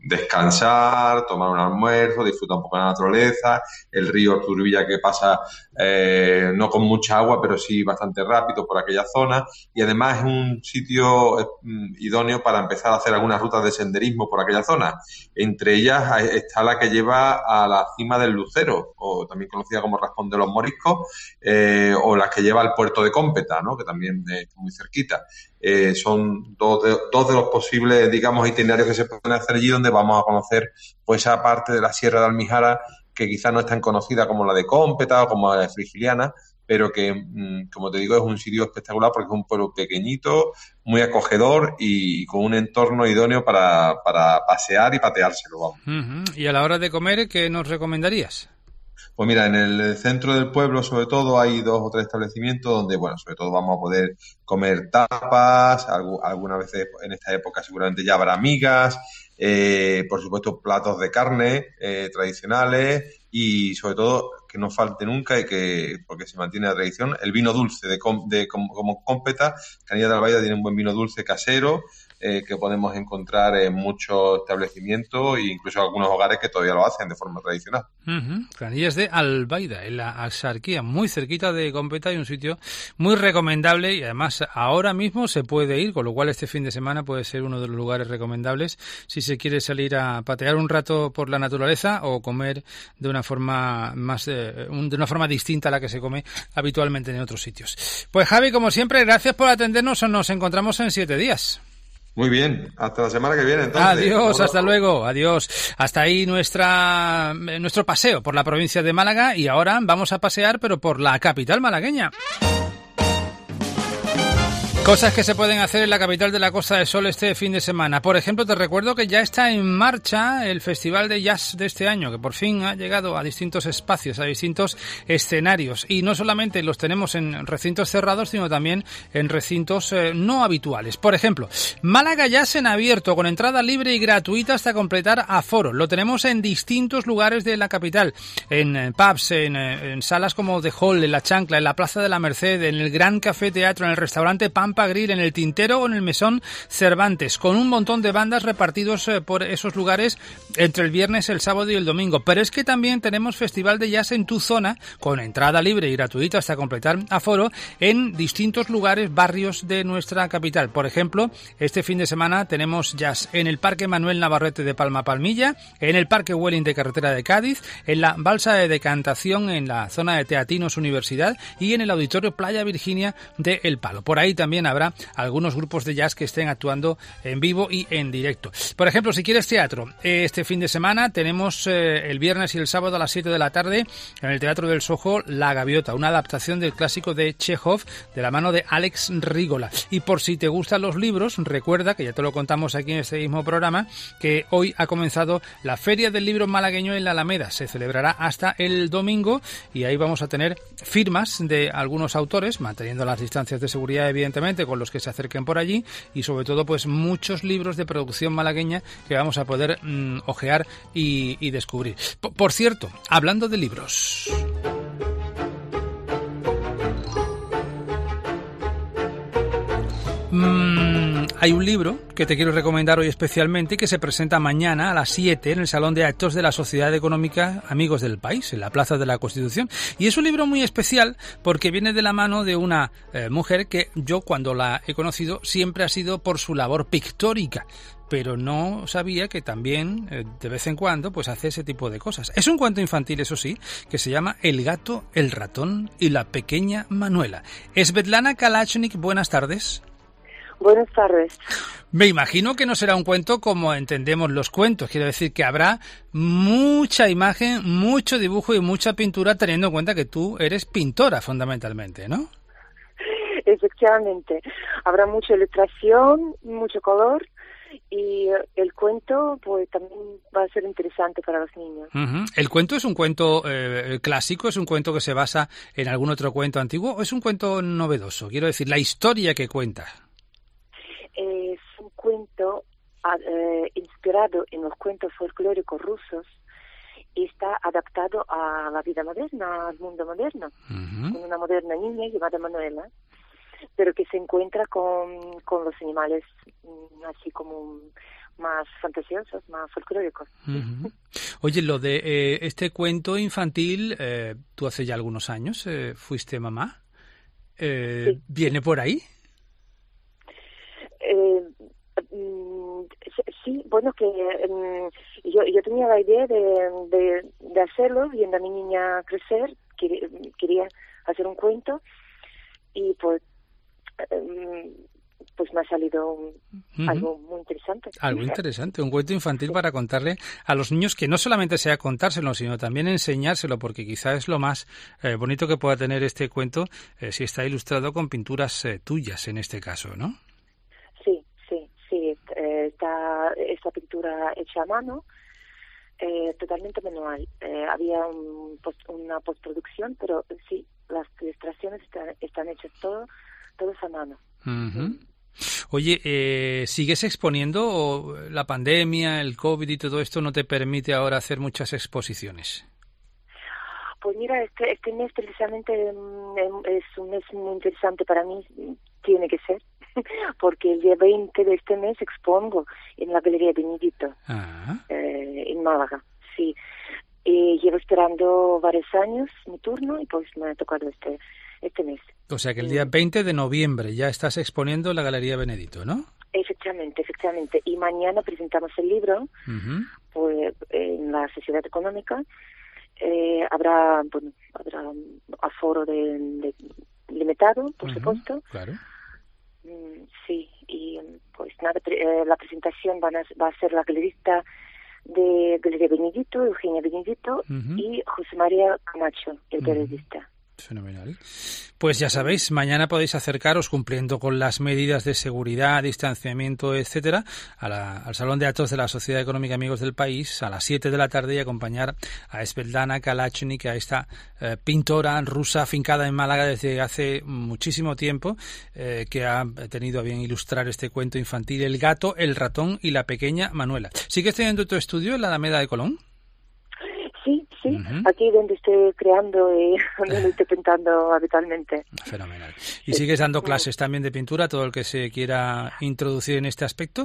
Speaker 18: descansar, tomar un almuerzo, disfrutar un poco de la naturaleza, el río Turbilla que pasa eh, no con mucha agua, pero sí bastante rápido por aquella zona, y además es un sitio eh, idóneo para empezar a hacer algunas rutas de senderismo por aquella zona. Entre ellas está la que lleva a la cima del Lucero, o también conocida como Raspón de los Moriscos, eh, o la que lleva al puerto de Cómpeta, ¿no? Que también está muy cerquita. Eh, son dos de, dos de los posibles, digamos, itinerarios que se pueden hacer allí, donde vamos a conocer pues esa parte de la Sierra de Almijara que quizás no es tan conocida como la de Cómpeta o como la de Frigiliana, pero que, mmm, como te digo, es un sitio espectacular porque es un pueblo pequeñito, muy acogedor y, y con un entorno idóneo para, para pasear y pateárselo, vamos.
Speaker 1: Uh-huh. Y a la hora de comer, ¿qué nos recomendarías?
Speaker 18: Pues mira, en el centro del pueblo, sobre todo, hay dos o tres establecimientos donde, bueno, sobre todo vamos a poder comer tapas, algunas veces en esta época seguramente ya habrá migas, eh, por supuesto platos de carne eh, tradicionales y sobre todo que no falte nunca y que, porque se mantiene la tradición, el vino dulce de, de como, como Cómpeta. Canillas de Albaida tiene un buen vino dulce casero, Eh, que podemos encontrar en muchos establecimientos e incluso algunos hogares que todavía lo hacen de forma tradicional.
Speaker 1: Uh-huh. Canillas de Albaida, en la Axarquía, muy cerquita de Cómpeta, y un sitio muy recomendable, y además ahora mismo se puede ir, con lo cual este fin de semana puede ser uno de los lugares recomendables si se quiere salir a patear un rato por la naturaleza o comer de una forma más eh, de una forma distinta a la que se come habitualmente en otros sitios. Pues Javi, como siempre, gracias por atendernos, nos encontramos en siete días.
Speaker 18: Muy bien, hasta la semana que viene entonces.
Speaker 1: Adiós, hasta Hola. Luego, adiós. Hasta ahí nuestra nuestro paseo por la provincia de Málaga, y ahora vamos a pasear pero por la capital malagueña. Cosas que se pueden hacer en la capital de la Costa del Sol este fin de semana. Por ejemplo, te recuerdo que ya está en marcha el Festival de Jazz de este año, que por fin ha llegado a distintos espacios, a distintos escenarios. Y no solamente los tenemos en recintos cerrados, sino también en recintos eh, no habituales. Por ejemplo, Málaga Jazz en abierto, con entrada libre y gratuita hasta completar aforo. Lo tenemos en distintos lugares de la capital, en eh, pubs, en, eh, en salas como The Hall, en La Chancla, en la Plaza de la Merced, en el Gran Café Teatro, en el restaurante Pampa Grill, en el Tintero o en el Mesón Cervantes, con un montón de bandas repartidos eh, por esos lugares entre el viernes, el sábado y el domingo. Pero es que también tenemos Festival de Jazz en tu zona, con entrada libre y gratuita hasta completar aforo, en distintos lugares, barrios de nuestra capital. Por ejemplo, este fin de semana tenemos jazz en el Parque Manuel Navarrete de Palma Palmilla, en el Parque Welling de Carretera de Cádiz, en la Balsa de Decantación en la zona de Teatinos Universidad y en el Auditorio Playa Virginia de El Palo. Por ahí también habrá algunos grupos de jazz que estén actuando en vivo y en directo. Por ejemplo, si quieres teatro, este fin de semana tenemos eh, el viernes y el sábado a las siete de la tarde en el Teatro del Sojo La Gaviota, una adaptación del clásico de Chekhov de la mano de Alex Rígola. Y por si te gustan los libros, recuerda, que ya te lo contamos aquí en este mismo programa, que hoy ha comenzado la Feria del Libro Malagueño en la Alameda. Se celebrará hasta el domingo y ahí vamos a tener firmas de algunos autores, manteniendo las distancias de seguridad evidentemente con los que se acerquen por allí, y sobre todo pues muchos libros de producción malagueña que vamos a poder mmm, ojear y, y descubrir. P- por cierto, hablando de libros... Mm, hay un libro que te quiero recomendar hoy especialmente y que se presenta mañana a las siete en el Salón de Actos de la Sociedad Económica Amigos del País, en la Plaza de la Constitución. Y es un libro muy especial porque viene de la mano de una eh, mujer que yo, cuando la he conocido, siempre ha sido por su labor pictórica, pero no sabía que también eh, de vez en cuando pues hace ese tipo de cosas. Es un cuento infantil, eso sí, que se llama El gato, el ratón y la pequeña Manuela. Svetlana Kalachnik, buenas tardes.
Speaker 21: Buenas tardes.
Speaker 1: Me imagino que no será un cuento como entendemos los cuentos. Quiero decir que habrá mucha imagen, mucho dibujo y mucha pintura, teniendo en cuenta que tú eres pintora fundamentalmente, ¿no?
Speaker 21: Efectivamente. Habrá mucha ilustración, mucho color, y el cuento pues también va a ser interesante para los niños.
Speaker 1: Uh-huh. ¿El cuento es un cuento eh, clásico? ¿Es un cuento que se basa en algún otro cuento antiguo? ¿O es un cuento novedoso? Quiero decir, la historia que cuenta.
Speaker 21: Es un cuento eh, inspirado en los cuentos folclóricos rusos y está adaptado a la vida moderna, al mundo moderno, uh-huh. con una moderna niña llamada Manuela, pero que se encuentra con, con los animales así como más fantasiosos, más folclóricos.
Speaker 1: Uh-huh. Oye, lo de eh, este cuento infantil, eh, tú hace ya algunos años eh, fuiste mamá. Eh, sí. ¿Viene por ahí?
Speaker 21: Eh, mm, sí, bueno, que um, yo, yo tenía la idea de, de, de hacerlo, viendo a mi niña crecer, quería, quería hacer un cuento y pues... Um, pues me ha salido un, uh-huh. algo muy interesante.
Speaker 1: Algo interesante, un cuento infantil sí. para contarle a los niños, que no solamente sea contárselo, sino también enseñárselo, porque quizás es lo más eh, bonito que pueda tener este cuento eh, si está ilustrado con pinturas eh, tuyas en este caso, ¿no?
Speaker 21: Sí, sí, sí. Eh, está esta pintura hecha a mano, eh, totalmente manual. Eh, había un post, una postproducción, pero sí, las ilustraciones están, están hechas todo, todos a mano.
Speaker 1: Uh-huh. Oye, eh, ¿sigues exponiendo o la pandemia, el COVID y todo esto no te permite ahora hacer muchas exposiciones?
Speaker 21: Pues mira, este, este mes precisamente es un mes muy interesante para mí, tiene que ser, porque el día veinte de este mes expongo en la Galería Benedito, eh, en Málaga, sí. Y llevo esperando varios años mi turno y pues me ha tocado este este mes.
Speaker 1: O sea que el día veinte de noviembre ya estás exponiendo en la Galería Benedito, ¿no?
Speaker 21: Efectivamente, efectivamente. Y mañana presentamos el libro uh-huh. pues, en la Sociedad Económica. Eh, habrá, bueno, habrá un aforo de, de limitado, por uh-huh. supuesto.
Speaker 1: Claro.
Speaker 21: Mm, sí, y pues nada, eh, la presentación van a, va a ser la galerista de Galería Benedito, Eugenia Benedito, uh-huh. y José María Camacho, el periodista. Uh-huh.
Speaker 1: Fenomenal. Pues ya sabéis, mañana podéis acercaros, cumpliendo con las medidas de seguridad, distanciamiento, etcétera, a la, al Salón de Actos de la Sociedad Económica Amigos del País a las siete de la tarde y acompañar a Svetlana Kalashnik, a esta eh, pintora rusa afincada en Málaga desde hace muchísimo tiempo, eh, que ha tenido a bien ilustrar este cuento infantil, El gato, el ratón y la pequeña Manuela. ¿Sigues teniendo tu estudio en la Alameda de Colón?
Speaker 21: Sí, sí, uh-huh. aquí donde estoy creando y donde estoy pintando habitualmente.
Speaker 1: Fenomenal. ¿Y sigues dando clases también de pintura a todo el que se quiera introducir en este aspecto?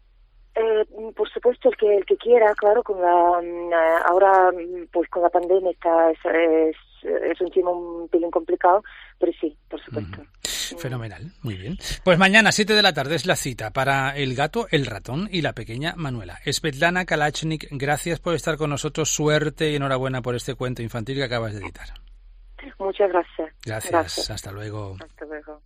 Speaker 21: Eh, por supuesto, el que el que quiera, claro, con la ahora pues con la pandemia está es, es, es un tema un pelín complicado, pero sí, por supuesto.
Speaker 1: Uh-huh. Fenomenal, muy bien. Pues mañana, siete de la tarde, es la cita para El gato, el ratón y la pequeña Manuela. Svetlana Kalashnik, gracias por estar con nosotros, suerte y enhorabuena por este cuento infantil que acabas de editar.
Speaker 21: Muchas gracias.
Speaker 1: Gracias, gracias. Hasta luego.
Speaker 21: Hasta luego.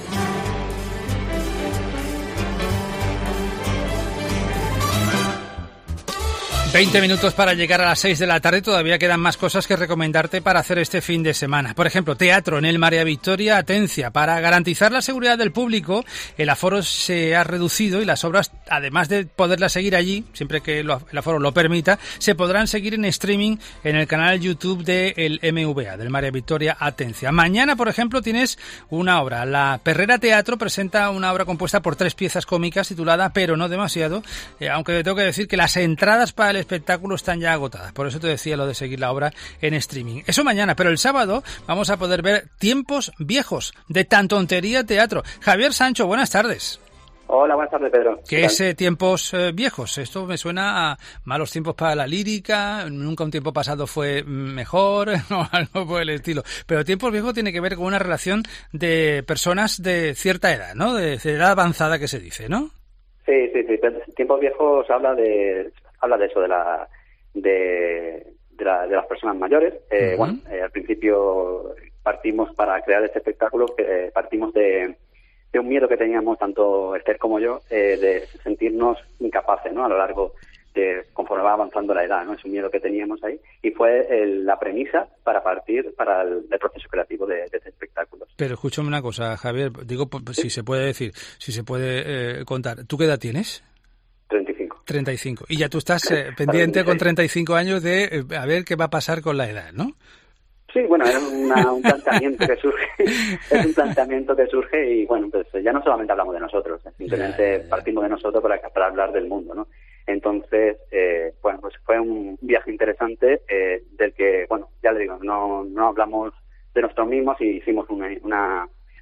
Speaker 1: veinte minutos para llegar a las seis de la tarde. Todavía quedan más cosas que recomendarte para hacer este fin de semana. Por ejemplo, teatro en el María Victoria Atencia. Para garantizar la seguridad del público, el aforo se ha reducido y las obras, además de poderlas seguir allí, siempre que el aforo lo permita, se podrán seguir en streaming en el canal YouTube del M V A, del María Victoria Atencia. Mañana, por ejemplo, tienes una obra. La Perrera Teatro presenta una obra compuesta por tres piezas cómicas titulada Pero no demasiado, eh, aunque tengo que decir que las entradas para el espectáculo están ya agotadas. Por eso te decía lo de seguir la obra en streaming. Eso mañana, pero el sábado vamos a poder ver Tiempos Viejos, de Tan Tontería Teatro. Javier Sancho, buenas tardes.
Speaker 4: Hola, buenas tardes, Pedro.
Speaker 1: ¿Qué es eh, Tiempos eh, Viejos? Esto me suena a malos tiempos para la lírica, nunca un tiempo pasado fue mejor, o algo por el estilo. Pero Tiempos Viejos tiene que ver con una relación de personas de cierta edad, ¿no? De, de edad avanzada, que se dice, ¿no?
Speaker 4: Sí, sí, sí. Tiempos Viejos habla de habla de eso, de la de, de, la, de las personas mayores. Eh, uh-huh. Bueno, eh, al principio partimos para crear este espectáculo, eh, partimos de, de un miedo que teníamos tanto Esther como yo, eh, de sentirnos incapaces, ¿no? A lo largo de conforme va avanzando la edad, ¿no? Es un miedo que teníamos ahí y fue el, la premisa para partir para el, el proceso creativo de, de este espectáculo.
Speaker 1: Pero escúchame una cosa, Javier, digo, ¿sí? Si se puede decir, si se puede eh, contar, ¿tú qué edad tienes?
Speaker 4: treinta y cinco.
Speaker 1: treinta y cinco. Y ya tú estás eh, pendiente con treinta y cinco años de eh, a ver qué va a pasar con la edad, ¿no?
Speaker 4: Sí, bueno, es una, un planteamiento que surge, es un planteamiento que surge y bueno, pues ya no solamente hablamos de nosotros, simplemente ya, ya, ya. partimos de nosotros para, para hablar del mundo, ¿no? Entonces, eh, bueno, pues fue un viaje interesante eh, del que, bueno, ya le digo, no, no hablamos de nosotros mismos y hicimos una, una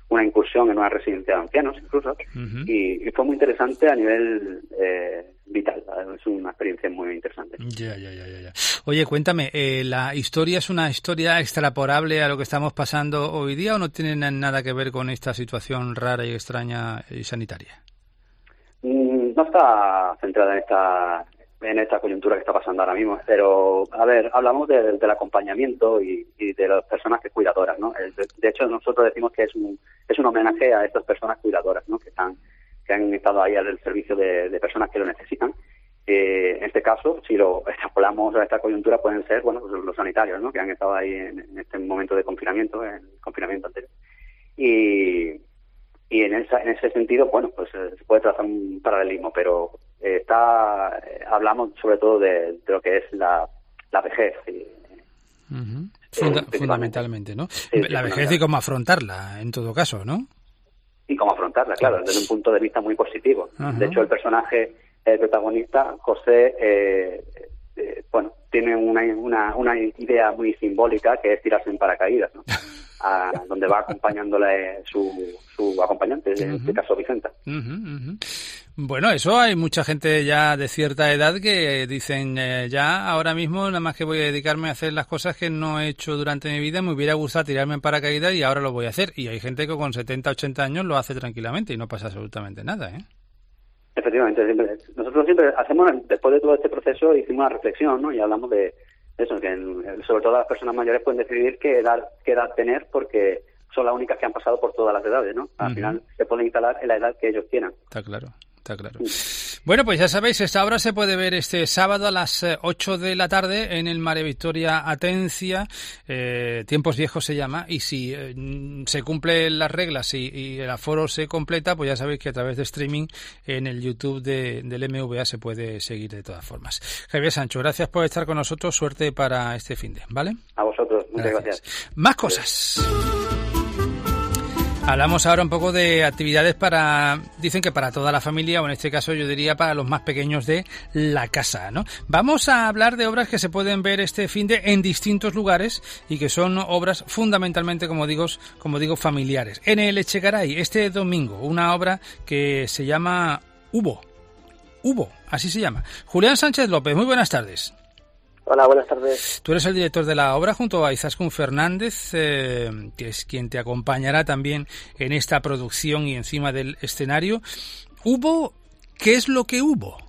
Speaker 4: una incursión en una residencia de ancianos incluso, uh-huh. y, y fue muy interesante a nivel eh, vital. Es una experiencia muy interesante.
Speaker 1: Ya, ya, ya, ya. Oye, cuéntame, eh, ¿la historia es una historia extrapolable a lo que estamos pasando hoy día o no tiene nada que ver con esta situación rara y extraña y sanitaria?
Speaker 4: Mm, no está centrada en esta en esta coyuntura que está pasando ahora mismo, pero a ver, hablamos de, del acompañamiento y, y de las personas que cuidadoras, ¿no? De, de hecho, nosotros decimos que es un es un homenaje a estas personas cuidadoras, ¿no? Que están que han estado ahí al servicio de, de personas que lo necesitan. Eh, en este caso, si lo extrapolamos a esta coyuntura, pueden ser, bueno, pues los sanitarios, ¿no? Que han estado ahí en, en este momento de confinamiento, en el confinamiento anterior. Y Y en, esa, en ese sentido, bueno, pues eh, se puede trazar un paralelismo, pero eh, está eh, hablamos sobre todo de, de lo que es la, la vejez. Y,
Speaker 1: uh-huh. Funda- eh, fundamentalmente, ¿no? Sí, la sí, vejez y cómo afrontarla, en todo caso, ¿no?
Speaker 4: Y cómo afrontarla, claro, desde un punto de vista muy positivo. Uh-huh. De hecho, el personaje, el protagonista, José, eh, eh, bueno, tiene una, una, una idea muy simbólica que es tirarse en paracaídas, ¿no? A donde va acompañándole su, su acompañante, en uh-huh. este caso Vicenta.
Speaker 1: Uh-huh, uh-huh. Bueno, eso hay mucha gente ya de cierta edad que dicen eh, ya ahora mismo nada más que voy a dedicarme a hacer las cosas que no he hecho durante mi vida, me hubiera gustado tirarme en paracaídas y ahora lo voy a hacer. Y hay gente que con setenta, ochenta años lo hace tranquilamente y no pasa absolutamente nada, ¿eh?
Speaker 4: Efectivamente, siempre, nosotros siempre hacemos, después de todo este proceso, hicimos una reflexión, ¿no? Y hablamos de eso, que sobre todo las personas mayores pueden decidir qué edad, qué edad tener porque son las únicas que han pasado por todas las edades, ¿no? Al uh-huh. final se pueden instalar en la edad que ellos quieran.
Speaker 1: Está claro, está claro. Sí. Bueno, pues ya sabéis, esta obra se puede ver este sábado a las ocho de la tarde en el Mare Victoria Atencia, eh, Tiempos Viejos se llama, y si eh, se cumplen las reglas y, y el aforo se completa, pues ya sabéis que a través de streaming en el YouTube de, del M V A se puede seguir de todas formas. Javier Sancho, gracias por estar con nosotros, suerte para este finde, ¿vale?
Speaker 4: A vosotros, muchas gracias.
Speaker 1: gracias. Más cosas. Hablamos ahora un poco de actividades para, dicen que para toda la familia, o en este caso yo diría para los más pequeños de la casa, ¿no? Vamos a hablar de obras que se pueden ver este finde en distintos lugares y que son obras fundamentalmente, como digo, como digo, familiares. En el Echegaray, este domingo, una obra que se llama Hubo. Hubo, así se llama. Julián Sánchez López, muy buenas tardes.
Speaker 6: Hola, buenas tardes.
Speaker 1: Tú eres el director de la obra junto a Izaskun Fernández, eh, que es quien te acompañará también en esta producción y encima del escenario. ¿Hubo? ¿Qué es lo que hubo?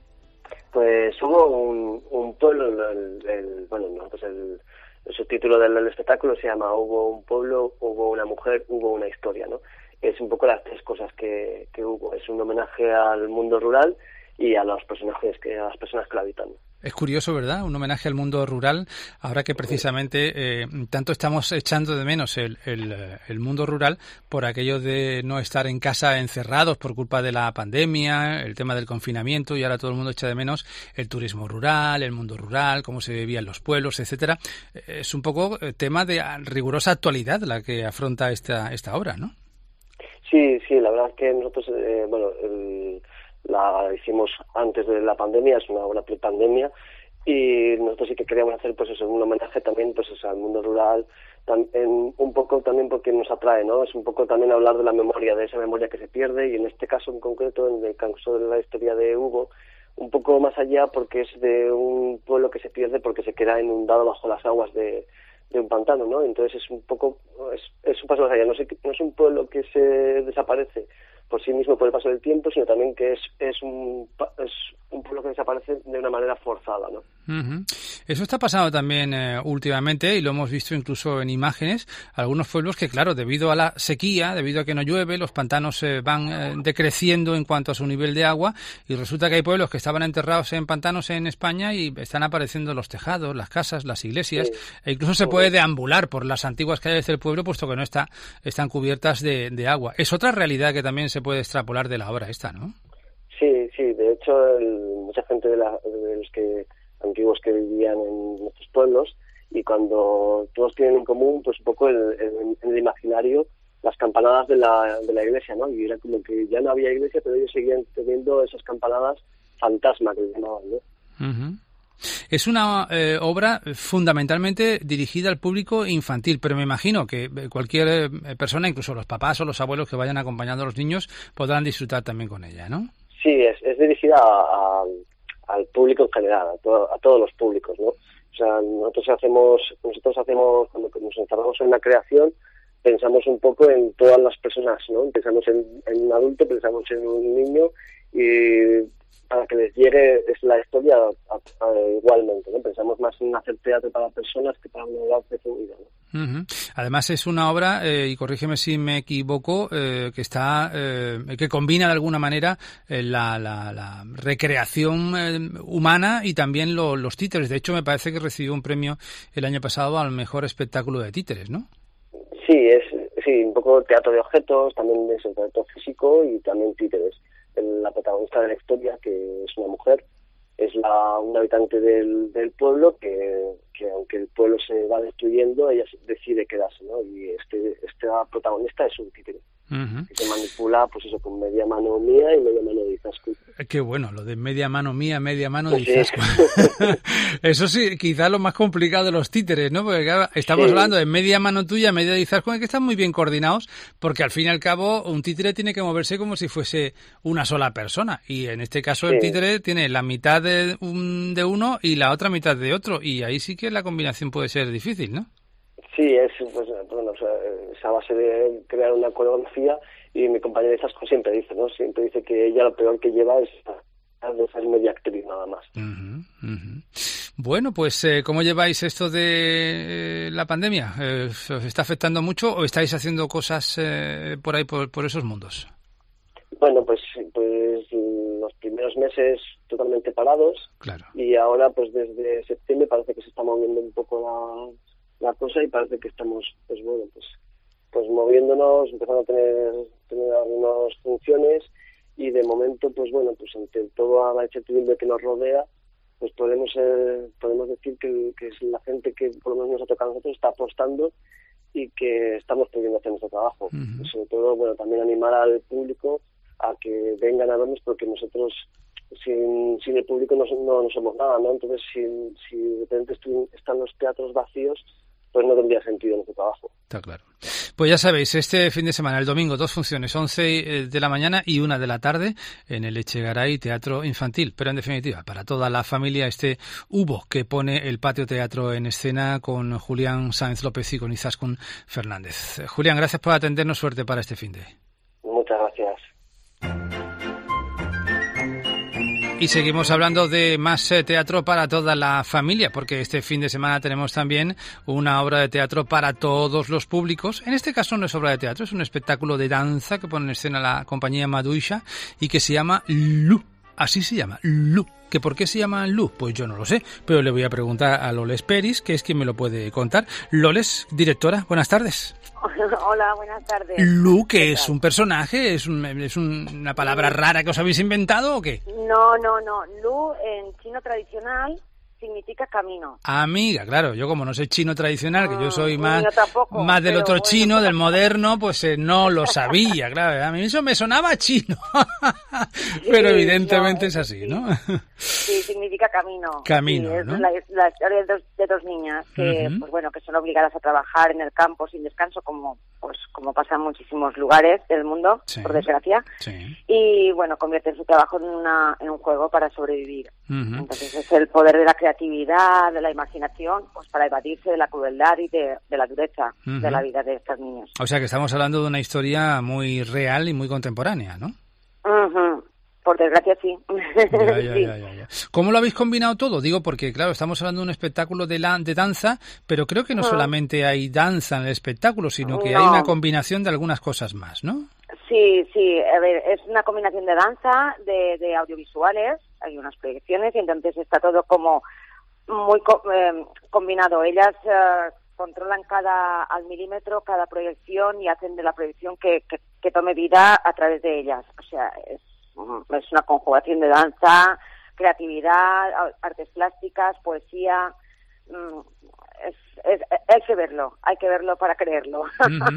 Speaker 6: Pues hubo un, un pueblo, el, el, bueno, no, pues el, el subtítulo del, del espectáculo se llama Hubo un pueblo, hubo una mujer, hubo una historia, ¿no? Es un poco las tres cosas que, que hubo. Es un homenaje al mundo rural y a los personajes que, a las personas que lo habitan.
Speaker 1: Es curioso, ¿verdad? Un homenaje al mundo rural, ahora que precisamente eh, tanto estamos echando de menos el, el, el mundo rural por aquello de no estar en casa encerrados por culpa de la pandemia, el tema del confinamiento, y ahora todo el mundo echa de menos el turismo rural, el mundo rural, cómo se vivía en los pueblos, etcétera. Es un poco tema de rigurosa actualidad la que afronta esta esta obra, ¿no?
Speaker 6: Sí, sí, la verdad es que nosotros, eh, bueno, el la hicimos antes de la pandemia, es una obra pre-pandemia, y nosotros sí que queríamos hacer pues eso, un homenaje también pues eso, al mundo rural, también, un poco también porque nos atrae, ¿no? Es un poco también hablar de la memoria, de esa memoria que se pierde, y en este caso en concreto, en el caso de la historia de Hugo, un poco más allá porque es de un pueblo que se pierde porque se queda inundado bajo las aguas de, de un pantano, ¿no? Entonces es un poco, es, es un paso más allá, no, sé, no es un pueblo que se desaparece por sí mismo por el paso del tiempo, sino también que es es un es un pueblo que desaparece de una manera forzada, ¿no?
Speaker 1: Uh-huh. Eso está pasando también eh, últimamente, y lo hemos visto incluso en imágenes, algunos pueblos que, claro, debido a la sequía, debido a que no llueve, los pantanos eh, van eh, decreciendo en cuanto a su nivel de agua, y resulta que hay pueblos que estaban enterrados en pantanos en España y están apareciendo los tejados, las casas, las iglesias, sí. E incluso se puede deambular por las antiguas calles del pueblo, puesto que no está están cubiertas de, de agua. Es otra realidad que también se puede extrapolar de la obra esta, ¿no?
Speaker 6: Sí, sí, de hecho el, mucha gente de, la, de los que antiguos que vivían en nuestros pueblos, y cuando todos tienen en común pues un poco el, el, en el imaginario las campanadas de la, de la iglesia, ¿no? Y era como que ya no había iglesia, pero ellos seguían teniendo esas campanadas fantasma que llamaban, ¿no?
Speaker 1: Uh-huh. Es una eh, obra fundamentalmente dirigida al público infantil, pero me imagino que cualquier eh, persona, incluso los papás o los abuelos que vayan acompañando a los niños, podrán disfrutar también con ella, ¿no?
Speaker 6: Sí, es, es dirigida a, a, al público en general, a, to, a todos los públicos, ¿no? O sea, nosotros hacemos, nosotros hacemos, cuando nos encerramos en una creación, pensamos un poco en todas las personas, ¿no? Pensamos en, en un adulto, pensamos en un niño, y para que les llegue es la historia a, a, igualmente, ¿no? Pensamos más en hacer teatro para personas que para una edad definida, ¿no?
Speaker 1: Uh-huh. Además es una obra, eh, y corrígeme si me equivoco, eh, que está eh, que combina de alguna manera eh, la, la, la recreación eh, humana y también lo, los títeres. De hecho, me parece que recibió un premio el año pasado al mejor espectáculo de títeres, ¿no?
Speaker 6: Sí, es sí un poco teatro de objetos, también es el teatro físico y también títeres. La protagonista de la historia, que es una mujer, es la una habitante del, del pueblo que, que aunque el pueblo se va destruyendo, ella decide quedarse, ¿no? Y este esta protagonista es un títere. Uh-huh. Que se manipula, pues eso, con media mano mía y media mano de Izaskun.
Speaker 1: Qué bueno, lo de media mano mía, media mano de Izaskun. Eso sí, quizás lo más complicado de los títeres, ¿no? Porque claro, estamos sí. hablando de media mano tuya, media de Izaskun, que están muy bien coordinados, porque al fin y al cabo un títere tiene que moverse como si fuese una sola persona. Y en este caso sí. el títere tiene la mitad de, un, de uno y la otra mitad de otro. Y ahí sí que la combinación puede ser difícil, ¿no?
Speaker 6: Sí, es pues, bueno, o sea, esa base de crear una coreografía, y mi compañera de Izaskun siempre dice, ¿no? Siempre dice que ella lo peor que lleva es de ser media actriz nada más.
Speaker 1: Uh-huh, uh-huh. Bueno, pues eh, ¿cómo lleváis esto de eh, la pandemia? Eh, ¿Os está afectando mucho o estáis haciendo cosas eh, por ahí, por, por esos mundos?
Speaker 6: Bueno, pues pues los primeros meses totalmente parados.
Speaker 1: Claro.
Speaker 6: Y ahora, pues desde septiembre parece que se está moviendo un poco la... la cosa, y parece que estamos, pues bueno, pues pues moviéndonos, empezando a tener, tener algunas funciones, y de momento, pues bueno, pues ante toda la incertidumbre que nos rodea, pues podemos eh, podemos decir que, que es la gente que por lo menos nos ha tocado a nosotros, está apostando y que estamos pudiendo hacer nuestro trabajo. Uh-huh. Y sobre todo, bueno, también animar al público a que vengan a vernos, porque nosotros sin, sin el público no, no, no somos nada, ¿no? Entonces, si, si de repente están los teatros vacíos, pues no tendría sentido nuestro trabajo.
Speaker 1: Está claro. Pues ya sabéis, este fin de semana, el domingo, dos funciones, once de la mañana y una de la tarde, en el Echegaray Teatro Infantil. Pero en definitiva, para toda la familia, este Hubo que pone el Patio Teatro en escena con Julián Sáenz López y con Izaskun Fernández. Julián, gracias por atendernos. Suerte para este fin de.
Speaker 6: Muchas gracias.
Speaker 1: Y seguimos hablando de más eh, teatro para toda la familia, porque este fin de semana tenemos también una obra de teatro para todos los públicos. En este caso no es obra de teatro, es un espectáculo de danza que pone en escena la compañía Maduisha y que se llama Lu. Así se llama, Lu. ¿Que por qué se llama Lu? Pues yo no lo sé, pero le voy a preguntar a Loles Peris, que es quien me lo puede contar. Loles, directora, buenas tardes.
Speaker 5: Hola, buenas tardes.
Speaker 1: Lu, que es un personaje, es, un, es un, una palabra rara que os habéis inventado, ¿o qué?
Speaker 5: No, no, no. Lu en chino tradicional significa camino.
Speaker 1: Amiga, claro, yo como no soy chino tradicional, que yo soy más,
Speaker 5: yo tampoco,
Speaker 1: más del otro
Speaker 5: bueno,
Speaker 1: chino, del moderno, pues eh, no lo sabía, claro, a mí eso me sonaba chino, pero
Speaker 5: sí,
Speaker 1: evidentemente
Speaker 5: no,
Speaker 1: es así,
Speaker 5: sí.
Speaker 1: ¿no?
Speaker 5: Sí, significa camino.
Speaker 1: Camino,
Speaker 5: sí, es
Speaker 1: ¿no?
Speaker 5: La, la historia de dos, de dos niñas que, uh-huh. pues bueno, que son obligadas a trabajar en el campo sin descanso, como pues como pasa en muchísimos lugares del mundo, sí. por desgracia,
Speaker 1: sí.
Speaker 5: y bueno, convierten su trabajo en una en un juego para sobrevivir.
Speaker 1: Uh-huh.
Speaker 5: Entonces es el poder de la creatividad, de la imaginación, pues para evadirse de la crueldad y de, de la dureza uh-huh. de la vida de estos niños.
Speaker 1: O sea que estamos hablando de una historia muy real y muy contemporánea, ¿no?
Speaker 5: Uh-huh. Por desgracia, sí.
Speaker 1: Ya, ya, ya, ya, ya. ¿Cómo lo habéis combinado todo? Digo, porque claro, estamos hablando de un espectáculo de, la, de danza, pero creo que no uh-huh. solamente hay danza en el espectáculo, sino que no. hay una combinación de algunas cosas más, ¿no?
Speaker 5: Sí, sí. A ver, es una combinación de danza, de, de audiovisuales, hay unas proyecciones, y entonces está todo como muy co- eh, combinado. Ellas eh, controlan cada al milímetro cada proyección y hacen de la proyección que, que, que tome vida a través de ellas. O sea, es es una conjugación de danza, creatividad, artes plásticas, poesía. Es, es, hay que verlo, hay que verlo para creerlo.
Speaker 1: Uh-huh.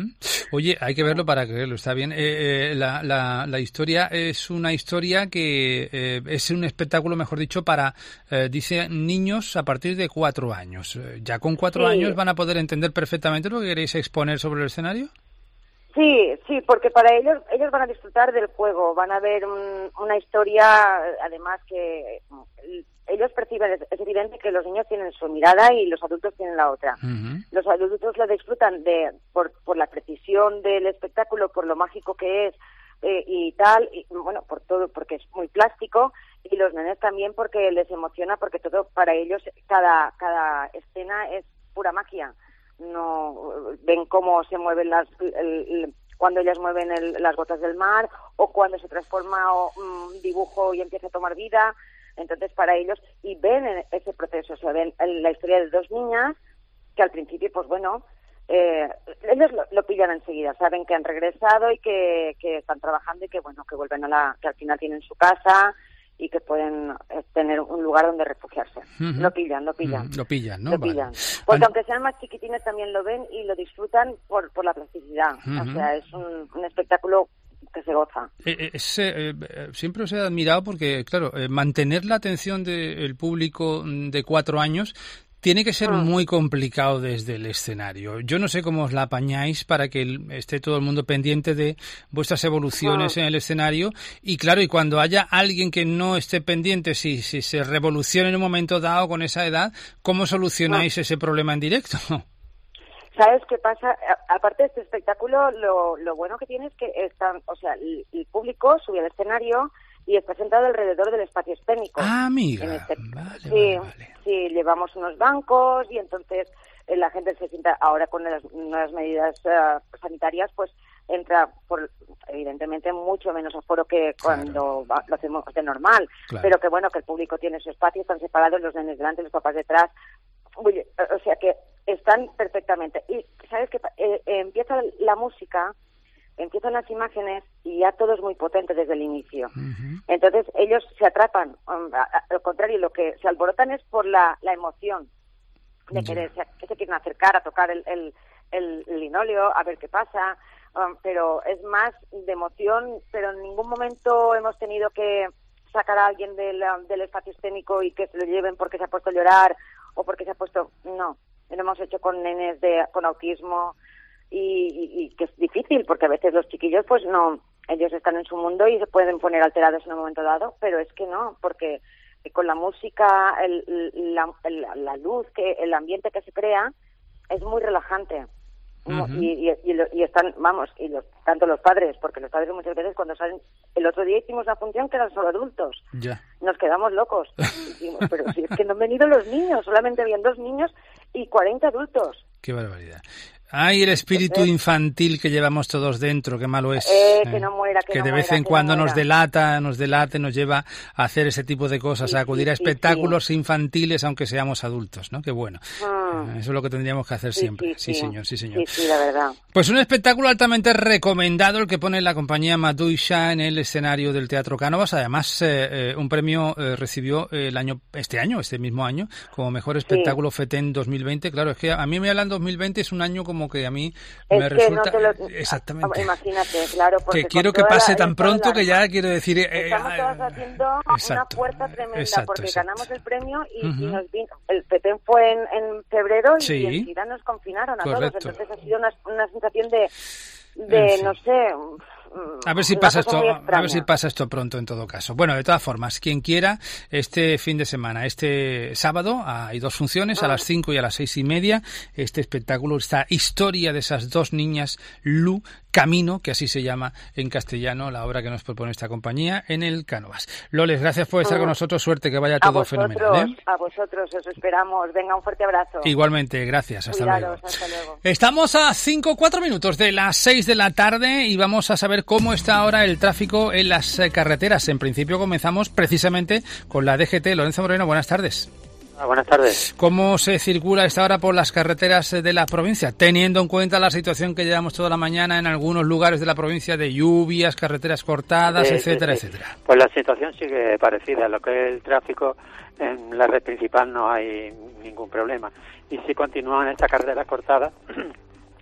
Speaker 1: Oye, hay que verlo para creerlo, está bien. Eh, eh, la, la, la historia es una historia que eh, es un espectáculo, mejor dicho, para, eh, dice, niños a partir de cuatro años. Eh, ¿Ya con cuatro
Speaker 5: Sí.
Speaker 1: años van a poder entender perfectamente lo que queréis exponer sobre el escenario?
Speaker 5: Sí, sí, porque para ellos ellos van a disfrutar del juego, van a ver un- una historia, además que ellos perciben, es, es evidente que los niños tienen su mirada y los adultos tienen la otra. Los adultos lo disfrutan de por, por la precisión del espectáculo, por lo mágico que es eh, y tal, y, bueno, por todo, porque es muy plástico, y los nenes también porque les emociona, porque todo para ellos, cada, cada escena es pura magia. No ven cómo se mueven las el, el, cuando ellas mueven el, las gotas del mar, o cuando se transforma un um, dibujo y empieza a tomar vida. Entonces para ellos, y ven ese proceso, o sea, ven la historia de dos niñas que al principio, pues bueno, eh, ellos lo, lo pillan enseguida, saben que han regresado y que, que están trabajando y que bueno, que vuelven a la, que al final tienen su casa y que pueden eh, tener un lugar donde refugiarse.
Speaker 1: Ujú.
Speaker 5: Lo pillan, lo pillan.
Speaker 1: Lo pillan, ¿no?
Speaker 5: Lo
Speaker 1: Vale.
Speaker 5: pillan. Porque aunque sean más chiquitines también lo ven y lo disfrutan por, por la plasticidad. O
Speaker 1: Ujú.
Speaker 5: sea, es un, un espectáculo que se goza.
Speaker 1: Eh, eh, es, eh, eh, siempre os he admirado porque, claro, eh, mantener la atención del público mm, de cuatro años tiene que ser muy complicado desde el escenario. Yo no sé cómo os la apañáis para que el- esté todo el mundo pendiente de vuestras evoluciones en el escenario. Y claro, y cuando haya alguien que no esté pendiente, si, si se revoluciona en un momento dado con esa edad, ¿cómo solucionáis ese problema en directo?
Speaker 5: ¿Sabes qué pasa? A- Aparte de este espectáculo, lo, lo bueno que tiene es que están, o sea, el, el público sube al escenario y está sentado alrededor del espacio escénico.
Speaker 1: Ah, amiga.
Speaker 5: En este- sí, sí, llevamos unos bancos y entonces eh, la gente se sienta, ahora con las nuevas medidas eh, sanitarias, pues entra por evidentemente mucho menos aforo que cuando va- lo hacemos de normal,
Speaker 8: Claro.
Speaker 5: pero que bueno, que el público tiene su espacio, están separados los nenes delante, los papás detrás. Oye, o sea que están perfectamente. Y sabes que eh, eh, empieza la música, empiezan las imágenes y ya todo es muy potente desde el inicio. Entonces ellos se atrapan. um, a- a- Al contrario, lo que se alborotan es por la, la emoción de querer, se- que se quieren acercar a tocar el, el, el linóleo, a ver qué pasa. um, pero es más de emoción, pero en ningún momento hemos tenido que sacar a alguien del, um, del espacio escénico y que se lo lleven porque se ha puesto a llorar o porque se ha puesto... No, lo hemos hecho con nenes de con autismo y, y, y que es difícil porque a veces los chiquillos pues no, ellos están en su mundo y se pueden poner alterados en un momento dado, pero es que no, porque con la música, el, la, el- la luz, que el ambiente que se crea es muy relajante.
Speaker 8: Ujú.
Speaker 5: y, y, y, lo- y están, vamos, y los, tanto los padres, porque los padres muchas veces cuando salen, el otro día hicimos una función que eran solo adultos,
Speaker 1: Ya.
Speaker 5: nos quedamos locos. Dijimos, pero si es que no han venido los niños, solamente habían dos niños y cuarenta adultos.
Speaker 1: Qué barbaridad. Ay, el espíritu infantil que llevamos todos dentro, qué malo es.
Speaker 5: Eh,
Speaker 1: eh.
Speaker 5: que no muera, que,
Speaker 1: que
Speaker 5: no
Speaker 1: de vez
Speaker 5: muera,
Speaker 1: en
Speaker 5: que
Speaker 1: cuando
Speaker 5: no
Speaker 1: nos
Speaker 5: muera.
Speaker 1: delata, nos delata y nos lleva a hacer ese tipo de cosas, a acudir a
Speaker 5: sí,
Speaker 1: espectáculos infantiles aunque seamos adultos, ¿no? Qué bueno.
Speaker 5: Ah.
Speaker 1: Eso es lo que tendríamos que hacer
Speaker 5: Sí,
Speaker 1: siempre.
Speaker 5: sí,
Speaker 1: Sí,
Speaker 5: sí.
Speaker 1: señor, sí, señor.
Speaker 5: Sí, sí, la verdad.
Speaker 1: Pues un espectáculo altamente recomendado el que pone la compañía Maduisha en el escenario del Teatro Cánovas. Además, eh, eh, un premio eh, recibió el año, este año, este mismo año, como mejor espectáculo FETEN dos mil veinte. Claro, es que a mí me hablan dos mil veinte, es un año como que a mí
Speaker 5: Es
Speaker 1: me
Speaker 5: que
Speaker 1: resulta...
Speaker 5: no te lo...
Speaker 1: Exactamente.
Speaker 5: Imagínate, claro. Porque
Speaker 1: Que quiero
Speaker 5: con
Speaker 1: que
Speaker 5: toda
Speaker 1: pase
Speaker 5: la-
Speaker 1: tan
Speaker 5: toda la
Speaker 1: pronto que ya
Speaker 5: alarma,
Speaker 1: quiero decir... eh,
Speaker 5: Estamos
Speaker 1: eh,
Speaker 5: todos haciendo
Speaker 1: exacto,
Speaker 5: una fuerza tremenda
Speaker 1: exacto,
Speaker 5: porque
Speaker 1: exacto.
Speaker 5: ganamos el premio y,
Speaker 1: Ujú.
Speaker 5: y nos vino. El FETEN fue en, en febrero y,
Speaker 1: Sí.
Speaker 5: y enseguida nos confinaron a
Speaker 1: Correcto.
Speaker 5: todos. Entonces ha sido una, una sensación de, de
Speaker 1: En fin.
Speaker 5: no sé...
Speaker 1: A ver si
Speaker 5: una
Speaker 1: pasa
Speaker 5: cosa
Speaker 1: esto,
Speaker 5: muy
Speaker 1: a ver
Speaker 5: extraña.
Speaker 1: si pasa esto pronto en todo caso. Bueno, de todas formas, quien quiera, este fin de semana, este sábado, hay dos funciones, a las cinco y a las seis y media, este espectáculo, esta historia de esas dos niñas, Lu, Camino, que así se llama en castellano, la obra que nos propone esta compañía, en el Cánovas. Loles, gracias por estar con nosotros, suerte, que vaya
Speaker 5: A
Speaker 1: todo
Speaker 5: vosotros,
Speaker 1: fenomenal, ¿eh?
Speaker 5: a vosotros, os esperamos. Venga, un fuerte abrazo.
Speaker 1: Igualmente, gracias, hasta
Speaker 5: Cuidaros,
Speaker 1: luego.
Speaker 5: hasta luego.
Speaker 1: Estamos a cinco, cuatro minutos de las seis de la tarde y vamos a saber cómo está ahora el tráfico en las eh, carreteras. En principio comenzamos precisamente con la D G T. Lorenzo Moreno, buenas tardes.
Speaker 8: Ah, buenas tardes.
Speaker 1: ¿Cómo se circula a esta hora por las carreteras eh, de la provincia? Teniendo en cuenta la situación que llevamos toda la mañana en algunos lugares de la provincia de lluvias, carreteras cortadas,
Speaker 8: Sí,
Speaker 1: etcétera,
Speaker 8: sí, sí.
Speaker 1: etcétera.
Speaker 8: Pues la situación sigue parecida. Lo que es el tráfico en la red principal no hay ningún problema. Y si continúan estas carreteras cortadas,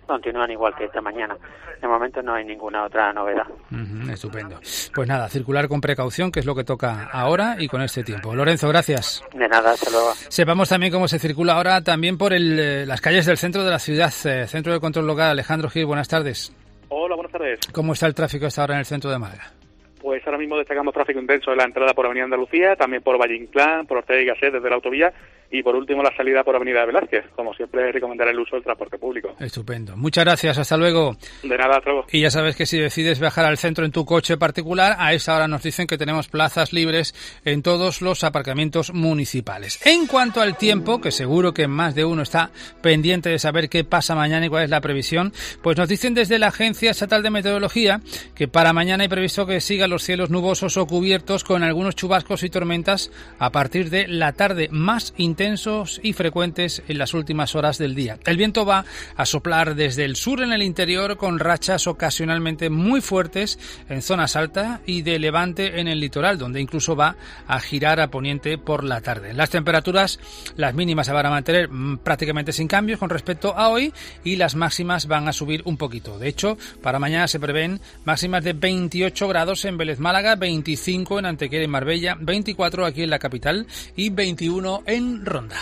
Speaker 8: continúan igual que esta mañana. De momento no hay ninguna otra novedad.
Speaker 1: Uh-huh, estupendo. Pues nada, circular con precaución, que es lo que toca ahora y con este tiempo. Lorenzo, gracias.
Speaker 8: De nada, hasta luego.
Speaker 1: Sepamos también cómo se circula ahora también por el, eh, las calles del centro de la ciudad, eh, Centro de Control Local. Alejandro Gil, buenas tardes.
Speaker 9: Hola, buenas tardes.
Speaker 1: ¿Cómo está el tráfico hasta ahora en el centro de Málaga?
Speaker 9: Pues ahora mismo destacamos tráfico intenso en la entrada por Avenida Andalucía, también por Valle Inclán, por Ortega y Gasset desde la autovía y por último la salida por Avenida de Velázquez. Como siempre, recomendar el uso del transporte público.
Speaker 1: Estupendo. Muchas gracias. Hasta luego.
Speaker 9: De nada, hasta luego.
Speaker 1: Y ya sabes que si decides viajar al centro en tu coche particular, a esa hora nos dicen que tenemos plazas libres en todos los aparcamientos municipales. En cuanto al tiempo, que seguro que más de uno está pendiente de saber qué pasa mañana y cuál es la previsión, pues nos dicen desde la Agencia Estatal de Meteorología que para mañana hay previsto que sigan los cielos nubosos o cubiertos con algunos chubascos y tormentas a partir de la tarde, más intensos y frecuentes en las últimas horas del día. El viento va a soplar desde el sur en el interior con rachas ocasionalmente muy fuertes en zonas altas y de levante en el litoral, donde incluso va a girar a poniente por la tarde. Las temperaturas, las mínimas se van a mantener prácticamente sin cambios con respecto a hoy y las máximas van a subir un poquito. De hecho, para mañana se prevén máximas de veintiocho grados en Vélez Málaga, veinticinco en Antequera y Marbella, veinticuatro aquí en la capital y veintiuno en Ronda.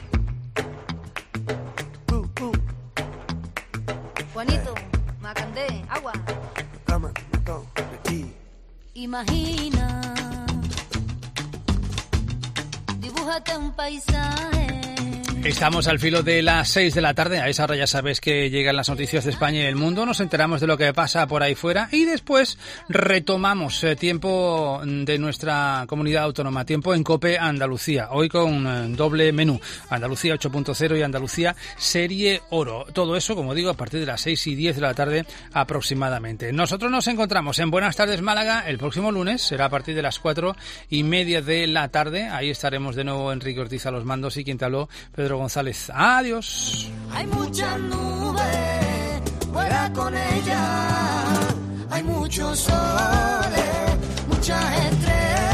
Speaker 22: Juanito, Macandé, agua. Imagina, dibújate un paisaje.
Speaker 1: Estamos al filo de las seis de la tarde. A esa hora ya sabes que llegan las noticias de España y del mundo. Nos enteramos de lo que pasa por ahí fuera y después retomamos eh, tiempo de nuestra comunidad autónoma, tiempo en COPE Andalucía. Hoy con eh, doble menú, Andalucía ocho punto cero y Andalucía Serie Oro. Todo eso, como digo, a partir de las seis y diez de la tarde aproximadamente. Nosotros nos encontramos en Buenas Tardes Málaga el próximo lunes. Será a partir de las cuatro y media de la tarde. Ahí estaremos de nuevo Enrique Ortiz a los mandos y quien te habló, Pedro González. Adiós.
Speaker 22: Hay muchas nubes, fuera con ella. Hay muchos soles, muchas estrellas.